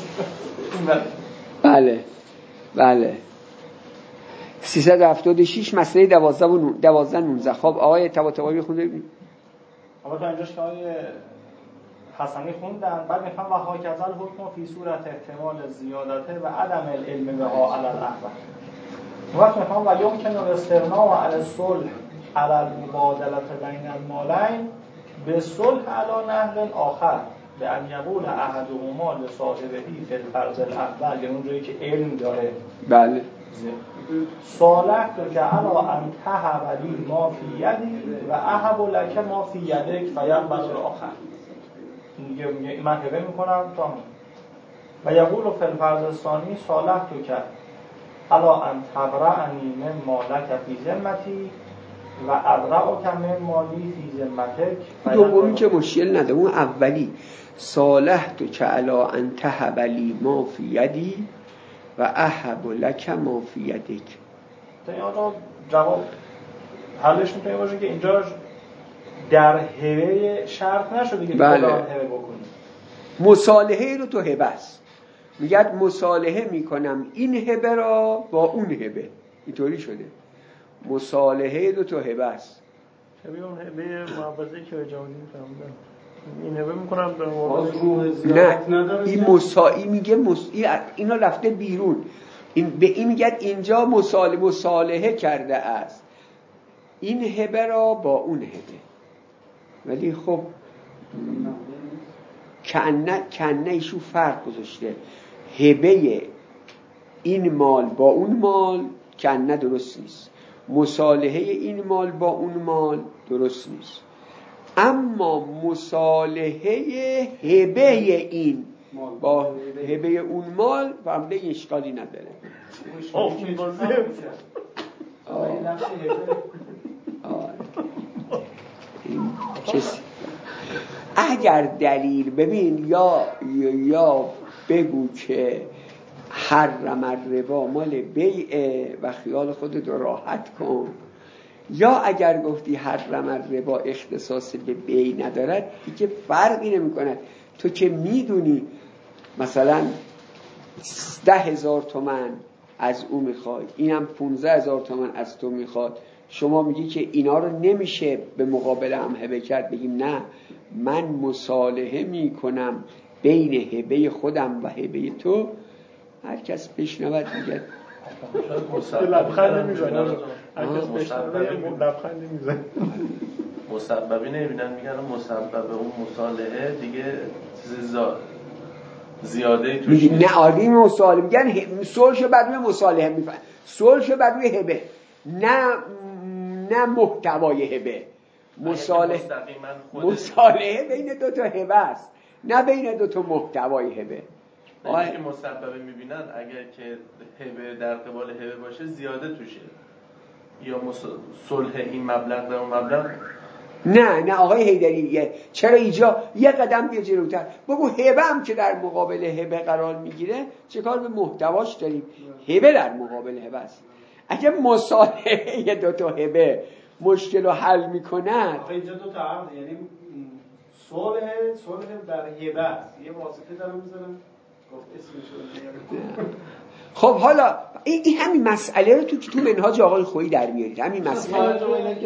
بله بله سیصد و هفتاد و شش مسئله دوازده و دوازده نوزده. خب آقای طباطبایی بخونده ببینید. حالا تا اینجاش که آقای حسنی خوندن، بعد میخوام و هاکذا الحکم فی صورت احتمال زیادته و عدم العلم بها علی الاحوال. وقت میخوام و یمکن الاستغناء عن الصلح علی المبادله بین المالین به صلح علی نحو آخر به ان یقول احدهما لصاحبه فی الفرض الاول، یعنی اونجایی که علم داره بله صالح تو که علا ان تهب لی ما فی یدی و اهب لک ما فی یدک فیقبل الاخر، میگه من هبه میکنم تا و یقول فی الفرض الثانی صالح تو که علا ان تبرعنی من مالک فی ذمتی و ابرعک من مالی فی ذمتک. دومی که مشکل نده، اون اولی صالح تو که علا ان تهب لی ما فی یدی و اهب لک ما فی یدک. تا جواب حلش میتونه باشه که اینجا در هبه شرط نشده که بله. خدا هبه بکنی. مصالحه رو تو هبه است، میگه مصالحه میکنم این هبه را با اون هبه، اینطوری شده. مصالحه رو تو هبه است. شبیه اون هبه معوضه‌ای که اجازه میفهمدن این هبه میکنم در باز مقابل روح زیادت نداره. این مسائی میگه مس... اینا رفته بیرون، این به این میگه اینجا مصالحه مصالحه کرده است این هبه را با اون هبه. ولی خب کنه کنه ایشو فرق گذاشته، هبه این مال با اون مال کنه درست نیست، مصالحه این مال با اون مال درست نیست، اما مصالحه هبه این با هبه اون مال فهمده اشکالی نداره. آف میبازیم کسی اگر دلیل ببین یا یا بگو که حرم الربا مال بیعه و خیال خودت راحت کن، یا اگر گفتی حرم الربا اختصاص به بیع ندارد دیگه فرقی نمی کند. تو که میدونی مثلا ده هزار تومن از او میخوای، اینم پونزه هزار تومن از تو میخواد، شما میگی که اینا رو نمیشه به مقابل هم هبه کرد، بگیم نه من مصالحه میکنم بین هبه خودم و هبه تو. هر کس بشنود میگه لبخند نمیزنه، هر کس بشنوه لبخند نمیزنه. مسببی نمیبینن میگن مسبب اون مصالحه دیگه چیز زیاده توش نیست. نه آدمی مصالحه میگن صلح بعد روی مصالحه میفهمن، صلح بعد روی هبه، نه نه محتوای هبه. مصالحه مصالحه بین دو تا هبه است، نه بین دو تا محتوای هبه. اینی که مسببه میبینن اگر که هبه در قبال هبه باشه زیاده توشه، یا صلح این مبلغ در اون مبلغ. نه نه آقای حیدری، چرا اینجا یه قدم بیا جلوتر بگو هبه هم که در مقابل هبه قرار میگیره چه کار به محتواش داریم؟ هبه در مقابل هبه است. اگه مصالحه دو تا هبه مشکل رو حل میکنن، اینجا دو تا عقد، یعنی صلح صلح در هبه است، یه واسطه دارم میذارم گفت اسمش. خب حالا این, این همین مسئله رو تو تو منهاج آقای خویی در میارید، همین مسئله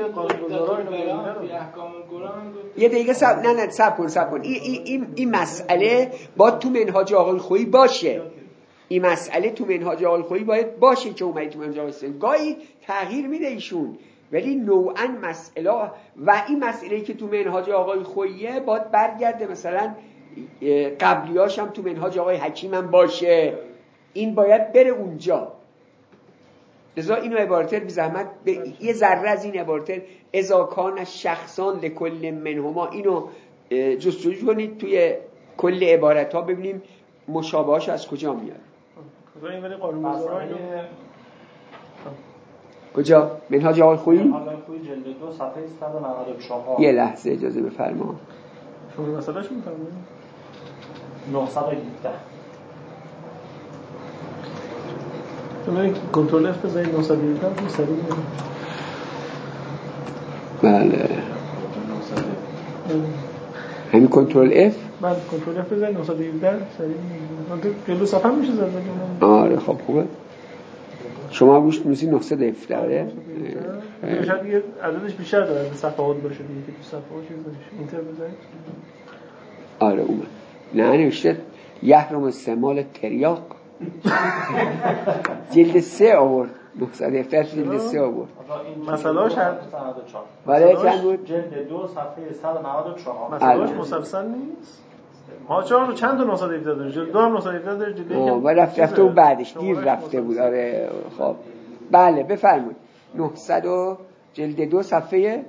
یه دقیقه صبر نه نه صبر کن صبر کن این این این مسئله باید تو منهاج آقای خویی باشه، این مسئله تو منهاج آقای خویی باید باشه که اومدید تو منهاج آقای خویی. گاهی تغییر میده ایشون، ولی نوعاً مسئله و این مسئله که تو منهاج آقای خوییه باید برگرده مثلا قبلیاش هم تو منهاج آقای حکیم هم باشه، این باید بره اونجا. لذا اینو عبارتر بی زحمت یه ذره از این عبارتر اذا کان شخصان لکل منهما اینو جستجو کنید توی کل عبارت ها ببینیم مشابهاش از کجا میاد. این ولی قانون‌گذارا اینو کجا؟ منهاج آقای خویی؟ منهاج خویی جلد دو صفحه صد و نود و چهار. یه لحظه اجازه بفرما. شما مسئله‌اش می‌فهمید؟ نهصد و هفده. شما کنترل اف بزنید نهصد و هفده سریع میاد. بله. همین کنترل اف؟ بله کنترل اف بزنید نهصد و هفده سریع میاد. جلو صفحه میشه زد بگم. آره خب خوبه. شما گوش می‌کنید نهصد و هفده آره. شاید دیگه عددش بیشتر داره از صفحات باشه دیگه که تو صفحات چیز نمیشه. اینتر بزنید. آره اومد. نه نوشته یحرم استعمال تریاق جلد سه آورد. نهصد و هفده جلد سه آورد. مسئله هاش هر ولی چند بود؟ جلد دو صفحه صد و نود و چهار. مسئله هاش مسلسل نیست. ما چهار رو چند تا نهصد و هفده داره؟ جلد دو هم نهصد و هفده داره، جلد یک و رفت رفته و بعدش دیر رفته بود. آره خب بله بفرمایید. نهصد و جلد دو صفحه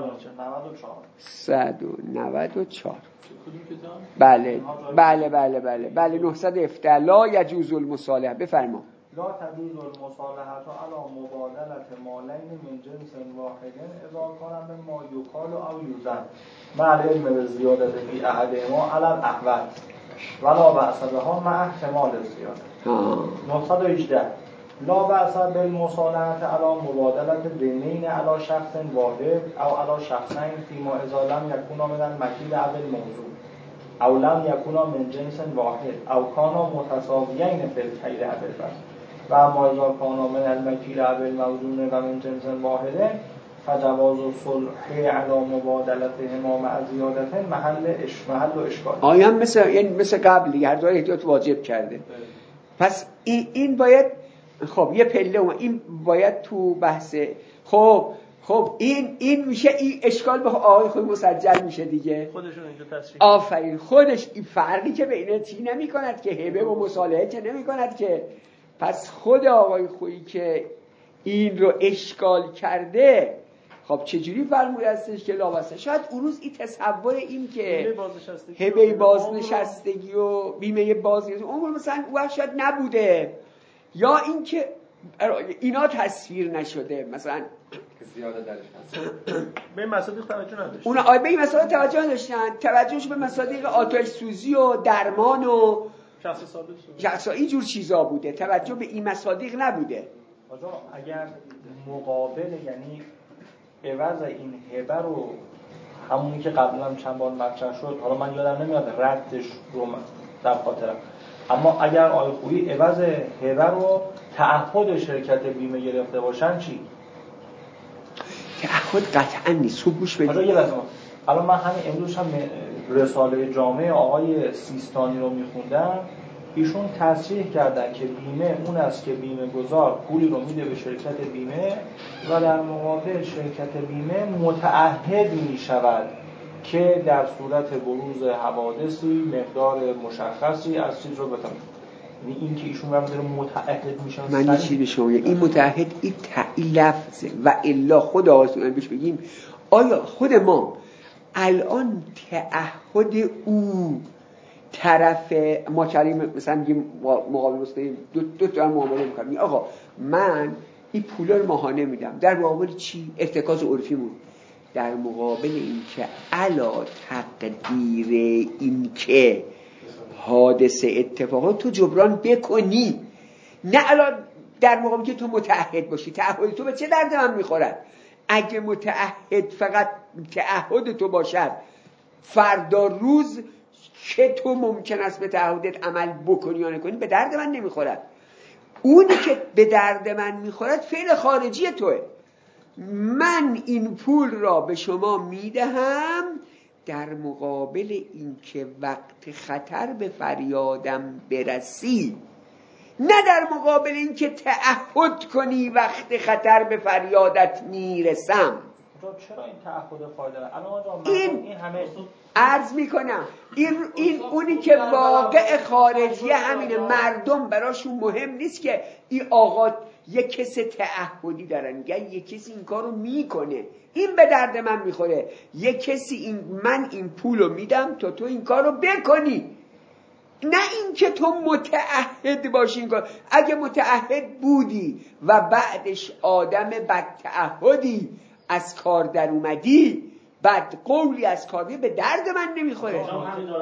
صد و نود و چهار. بله بله بله بله بله نهصد و هفده. لا یجوز المصالحه. بفرما. لا تجوز المصالحه علی مبادله مالین من جنس واحد اذا کان مما یقال او یوزن مع العلم بالزیاده فی احدهما علی الاحوال ولا بأس بها مع احتمال الزیاده. نهصد و هجده لا بأس بالمصالحه علی مبادله دینین علی شخص واحد او علی شخصین فيما اذا لم يكونا من المکیل او الموضوع او لم یکونا من جنس واحد او کانا متساویین فی الکیل او الوزن و اما اذا کانا من المکیل او الموزون و من جنس واحد فجواز الصلح علی مبادلتهما مع زیادت محل اش محل و اشکال. آیا مثل این مثل قبل هر دو احتیاط واجب کرده. ده. پس این این باید خب یه پله اون این باید تو بحث خب خب این این میشه این اشکال به آقای خود مسجل میشه دیگه. خودشون اینجا تصریح. آفرین. خودش این فرقی که بین چی نمی کند که هبه و مصالحه چه نمی کند که. پس خود آقای خویی که این رو اشکال کرده خب چجوری فرموده هستش که لابسه. شاید اون روز این تصور این که هبه بازنشستگی و بیمه بازنشستگی اون مثلا اون شاید نبوده یا این که اینا تصویر نشده مثلا زیاده درش هست. به این مصادیق توجه نداشتن. اونا به این مصادیق توجه نداشتن. توجهش به مصادیق آتش سوزی و درمان و شخص ثابت شخص اینجور چیزا بوده. توجه به این مصادیق نبوده. آجا اگر مقابل یعنی عوض این هبه رو همونی که قبلا هم چند بار مطرح شد حالا من یادم نمیاد ردش رو در خاطرم اما اگر آقای خویی عوض هبه رو تعهد شرکت بیمه گرفته باشن چی؟ تعهد قطعا نیست. خوب گوش بدید. یه لحظه الان من همین امروز هم رساله جامعه آقای سیستانی رو میخوندم. ایشون تصریح کردن که بیمه اون است که بیمه گذار پولی رو میده به شرکت بیمه و در مقابل شرکت بیمه متعهد میشود که در صورت بروز حوادثی مقدار مشخصی از چیز رو بتونه. یعنی این که ایشون هم داره متعهد میشن. من یه چیزی به شما این متعهد این تعیین لفظه و الا خود آقایون بهش بگیم آیا خود ما الان تعهد او طرف ما کریم مثلا میگیم مقابل مستقیم دو, دو تا معامله میکنیم آقا من این پولا رو ماهانه میدم در مقابل چی؟ ارتکاز عرفیمون در مقابل این که علا تقدیر این که حادثه اتفاقات تو جبران بکنی نه الان در مقابل که تو متعهد باشی. تعهد تو به چه درد من میخورد؟ اگه متعهد فقط تعهد تو باشد فردا روز که تو ممکن است به تعهدت عمل بکنی یا نکنی به درد من نمیخورد. اونی که به درد من میخورد فعل خارجی توه. من این پول را به شما میدهم در مقابل این که وقت خطر به فریادم برسی نه در مقابل این که تعهد کنی وقت خطر به فریادت میرسم. چرا این تعهد فایده داره؟ الان این این همه عرض میکنم این این اونی که واقع خارجی همینه. مردم براشون مهم نیست که این آقا یک کس تعهدی دارن میگن یک کسی این کارو میکنه این به درد من میخوره. یک کسی این من این پولو میدم تا تو این کارو بکنی نه این که تو متعهد باشی این کار. اگه متعهد بودی و بعدش آدم بد تعهدی از کار در اومدی بعد قولی از کاری به درد من نمیخوره. نکته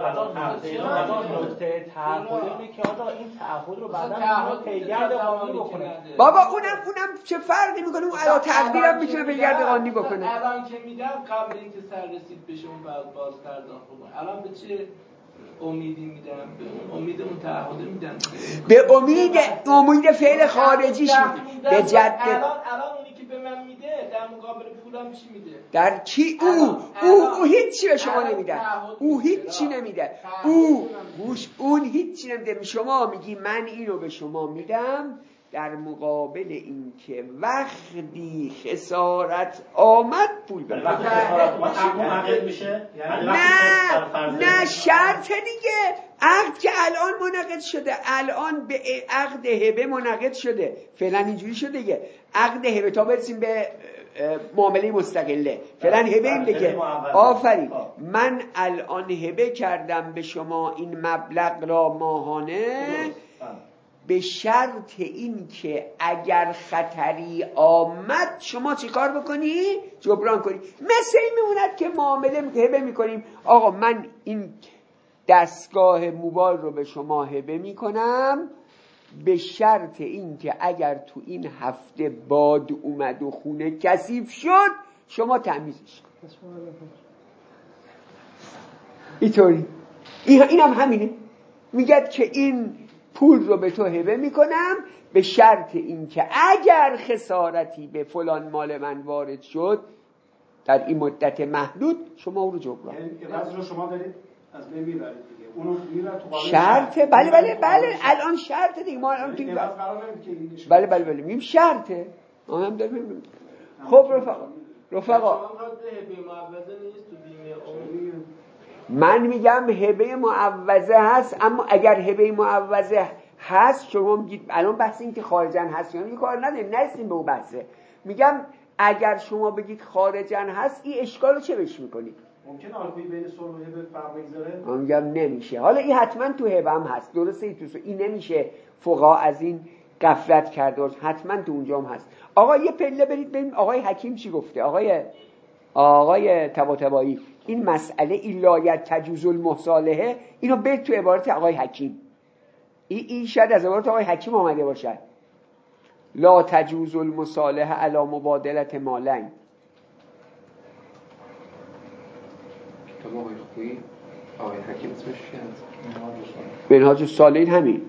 تعهد اینه که آقا این تعهد رو بعداً پیگرد قانونی بکنه. بابا اونم اونم چه فرقی میکنه؟ اون علا تقدیرم میتونه پیگرد قانونی بکنه. الان که میدم قبل اینکه سر رسید بشه اون بعد باز پرداخت کنه. الان به چه امیدی میدم؟ به اون امید اون تعهد میدم. به امید امید فعل خارجیش میده. به جد الان الان اونی که به من میده در مقابل پولم چی میده؟ در کی او او او هیچی به شما نمیده. او هیچی نمیده. او اون هیچی نمیده. شما میگی من اینو به شما میدم در مقابل این که وقتی خسارت آمد پول بدید. عقد میشه؟ نه نه شرط دیگه. عقد که الان منعقد شده، الان به عقد هبه منعقد شده، فعلا اینجوری شده دیگه. عقد هبه تا برسیم به معامله مستقله، فعلا هبه این دیگه. آفرین. من الان هبه کردم به شما این مبلغ را ماهانه به شرط این که اگر خطری آمد شما چی کار بکنی؟ جبران کنی. مثل این میموند که معامله هبه میکنیم، آقا من این دستگاه موبایل رو به شما هبه میکنم به شرط این که اگر تو این هفته باد اومد و خونه کثیف شد شما تمیزش کن. اینطوری. این این هم همینه. میگد که این پول رو به تو هبه میکنم به شرط این که اگر خسارتی به فلان مال من وارد شد در این مدت محدود شما اون رو جبران. یعنی قرض رو شما دارید از بین میبرید دیگه. اونو میبرید تو قانون شرطه. بله بله بله الان شرطه دیگه. ما الان تو بله بله بله میم شرطه. ما هم داریم. خب رفقا رفقا من میگم هبه معوضه هست، اما اگر هبه معوضه هست شما میگید الان بحث این که خارجن هست یا نه کار نداریم، نرسیم به اون بحثه. میگم اگر شما بگید خارجن هست این اشکال رو چه بهش میکنید؟ ممکنه آلگویی بین صلح و هبه فرق بگذاره؟ من میگم نمیشه. حالا این حتما تو هبه هم هست، درسته این تو این نمیشه فقها از این غفلت کرده، حتما تو اونجا هم هست. آقا یه پله برید ببین آقای حکیم چی گفته. آقای آقای طباطبایی این مسئله ایلایت تجوز المصالحه اینو برید تو عبارت آقای حکیم. این این شاید از عبارت آقای حکیم آمده باشد. لا تجوز المصالحه علی مبادلت مالین. کتاب آقای خویی آقای حکیم اسمش چیه؟ منهاج الصالحین همین.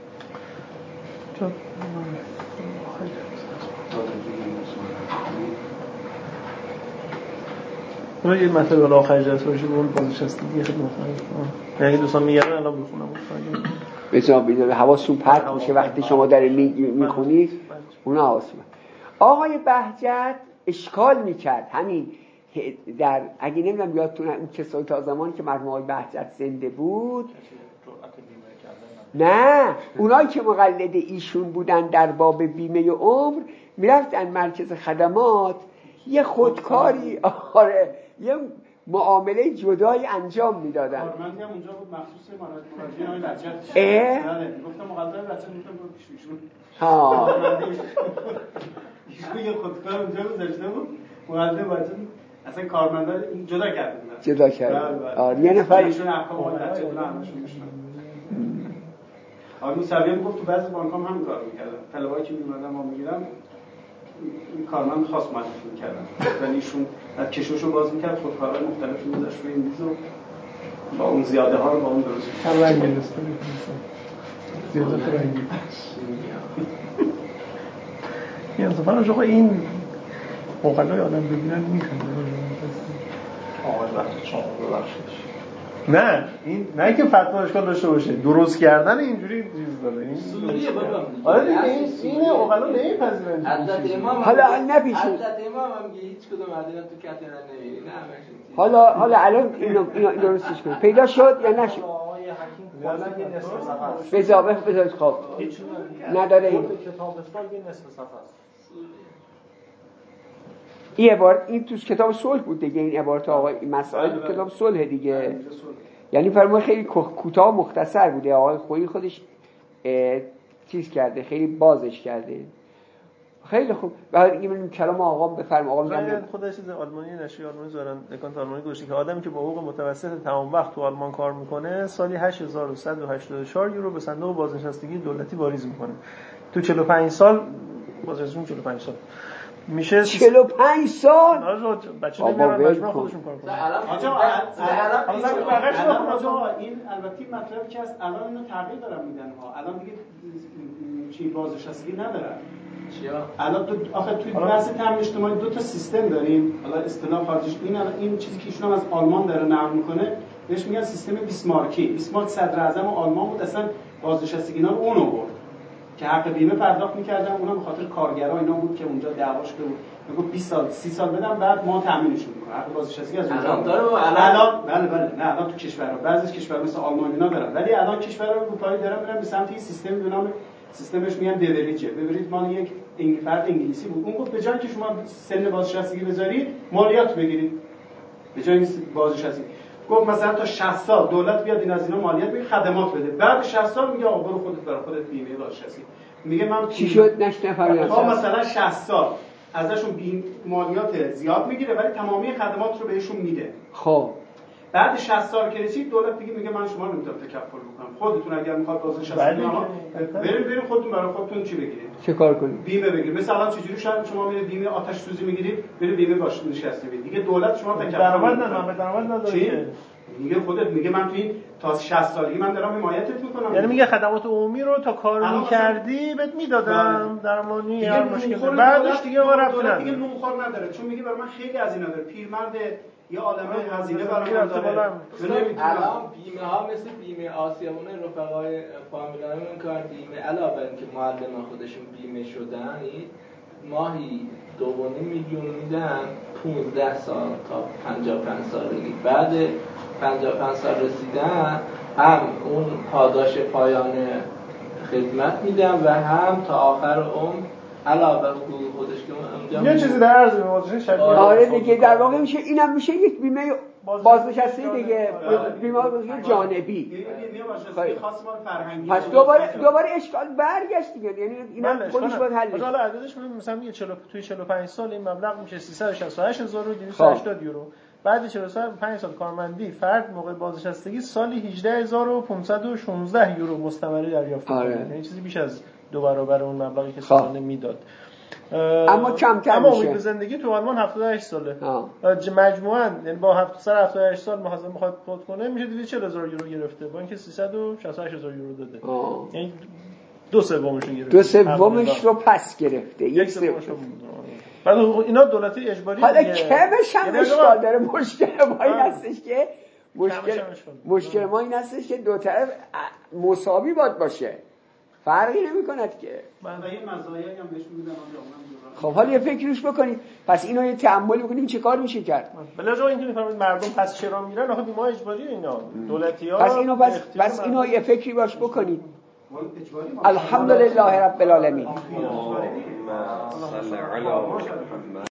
حالا یه مطلب بالا آخر جلسه باشه به اون بازنشستگی خدمت کنم. یعنی دوستان میگردن الان بخونم. بسیار بیداره حواستون پرت میشه وقتی شما داره میخونید اونا حواستون. آقای بهجت اشکال میکرد همین در اگه نمیدونم یادتونه اون کسایی تا زمانی که مرحوم آقای بهجت زنده بود، نه اونایی که مقلد ایشون بودن در باب بیمه عمر میرفتن مرکز خدمات یه خودکاری آره یه معامله جدایی انجام میدادن. کارمندی هم اونجا بود مخصوص مراجعه های بچت. اه بله گفتم مقدمه بچت گفتم برو پیش ایشون. ها ایشون یه خودکار اونجا گذاشته بود مقدمه بچت اصلا کارمندا این جدا کرده بودن. جدا کرده. آره یه نفر ایشون احکام های بچت رو همشون میشنن. آقای موسوی هم گفت تو بعضی بانک‌ها هم همین کارو می‌کردن. طلبایی که می‌اومدن ما می‌گیرن این کارمند خاص معرفی می‌کردن. ولی ایشون از کشوشو باز می‌کرد خودکارهای مختلفی می‌ذاشت روی میز و با اون زیاده ها رو با اون درست می‌کرد. رنگ می‌رسید. زیاده رنگی. یعنی مثلا آقا این مقاله‌ای آدم ببینن می‌خونه. آقای وقتی شما ببخشید. نه این نه که فتوا اشکال داشته باشه، درست کردن اینجوری چیز داره. این سوریه بابا. آره دیگه این اینه اوغلا نمیپذیرن. حضرت امام حالا نپیشه. حضرت امام هم که هیچ کدوم عدالت تو کتر نمیبینه. نه حالا حالا الان اینو اینو درستش کنید. پیدا شد یا نشد؟ آقای حکیم کلا یه نصف صفحه است. بذار بذار خب. نداره این. کتاب سال یه نصف صفحه است. این عبارت این تو کتاب صلح بود دیگه. این عبارت آقای مسائل کتاب صلح دیگه. یعنی فرمای خیلی کوتاه و مختصر بوده. آقای خویی خودش چیز کرده خیلی بازش کرده. خیلی خوب. بعد دیگه من کلام آقا بفرما. آقا میگم خودش چیز آلمانی نشریه آلمانی زارن دکانت آلمانی گوشه که آدمی که با حقوق متوسط تمام وقت تو آلمان کار میکنه سالی هشت هزار و صد و هشتاد و چهار یورو به صندوق بازنشستگی دولتی واریز میکنه. تو چهل و پنج سال بازنشستگی چهل و پنج سال میشه چهل و پنج سال. آره بچه نمیارن مجبور خودشون کار کنن. آجا الان آجا این البته مطلبی که هست الان اینو تغییر دارن میدن ها. الان دیگه چی بازنشستگی ندارن. چیا؟ الان تو آخه توی بحث تامین اجتماعی دو تا سیستم داریم. حالا اصطلاح خارجیش این این چیزی که ایشون از آلمان داره نقل میکنه بهش میگن سیستم بیسمارکی. بیسمارک صدر اعظم آلمان بود، اصلا بازنشستگی اینا رو اون آورد. که حق بیمه پرداخت می‌کردن، اونم به خاطر کارگرا اینا بود که اونجا دعواش بود، میگه بیست سال سی سال بدم بعد ما تامینشون می‌کنیم. حق بازنشستگی از اونجا الان داره الان بله بله نه الان تو کشورها بعضی از کشورها مثل آلمان اینا دارن، ولی الان کشورها اروپایی دارن میرن به سمت این سیستمی به نام سیستمش میگن بوریجه. بورید مال یک انگلیسی فرد انگلیسی بود. اون گفت به جای که شما سن بازنشستگی بذارید مالیات بگیرید، به جای بازنشستگی گفت مثلا تا شصت سال دولت بیاد این از اینا مالیات بگیره، خدمات بده، بعد شصت سال میگه آقا برو خودت برای خودت بیمه بازنشستگی. میگه من چی شد نشنفهمیدم تا مثلا شصت سال ازشون بی مالیات زیاد میگیره ولی تمامی خدمات رو بهشون میده. خب بعد شصت سال که رسید دولت دیگه میگه من شما رو نمیتونم تکفل بکنم، خودتون اگر میخواد بازنشستگی برید برید خودتون برای خودتون چی بگیرید، چه کار کنید، بیمه بگیرید. مثلا چجوری شاید شما میرید بیمه آتش سوزی میگیرید، برید بیمه بازنشستگی بگیرید، دیگه دولت شما تکفل درآمد نداره، درآمد نداره. میگه خودت میگه من تو این تا شصت سالگی من دارم حمایتت میکنم، یعنی میگه خدمات عمومی رو تا کار میکردی بهت میدادم درمانی هر مشکلی، بعدش دیگه ما رفت دولت دیگه نونخوار نداره، چون میگه برای من خیلی هزینه داره، پیرمرد یه عالمه هزینه برای من داره. الان بیمه ها مثل بیمه آسیابون رفقای فامیلایمون کار بیمه علاوه بر اینکه معلم خودشون بیمه شدن ماهی دو و نیم میلیون میدن پونزده سال تا پنجاه و پنج سالگی. بعد پنجاه و پنج سال رسیدن هم اون پاداش پایان خدمت میدن و هم تا آخر عمر علاوه بر حقوق خودش که اونجا یه چیزی در عرض می‌کنه شبیه آره دیگه در واقع میشه اینم میشه یک بیمه بازنشستگی دیگه، بیمه بازنشستگی جانبی. بیمه بازنشستگی خاص مال فرهنگی. پس دوباره دوباره اشکال برگشت دیگه، یعنی اینا خودش باید حل بشه. حالا عددش مثلا میگه چهل توی چهل و پنج سال این مبلغ میشه سیصد و شصت و هشت هزار و دویست و هشتاد یورو. بعد چهل و پنج سال کارمندی فرد موقع بازنشستگی سالی هجده هزار و پانصد و شانزده یورو مستمری دریافت می‌کنه. آره. یعنی چیزی بیش از دو برابر اون مبلغی که سالانه میداد. اما کم کم اما میشه. امید به زندگی تو آلمان هفتاد و هشت ساله. مجموعاً یعنی با هفتاد و هشت سال محاسبه میخواد فوت کنه میشه دویست و چهل هزار یورو گرفته، با اینکه سیصد و شصت و هشت هزار یورو داده. آه. یعنی دو سومش رو گرفته. دو سومش رو پس گرفته. یک سومش رو. بعد اینا دولتی اجباری حالا کمش هم اشکال داره. مشکل ما این هستش که مشکل مشکل ما این هستش که دو طرف مساوی باید باشه، فرقی نمی کند که. من یه مزایایی هم بهش میدم. خب حالا یه فکرش بکنید، پس اینو یه تأمل بکنیم چه کار میشه کرد. بله جا اینکه میفهمید مردم پس چرا میرن، آخه بیمه اجباری اینا دولتی‌ها. پس اینو پس پس اینو یه فکری باش بکنید. الحمدلله رب العالمین.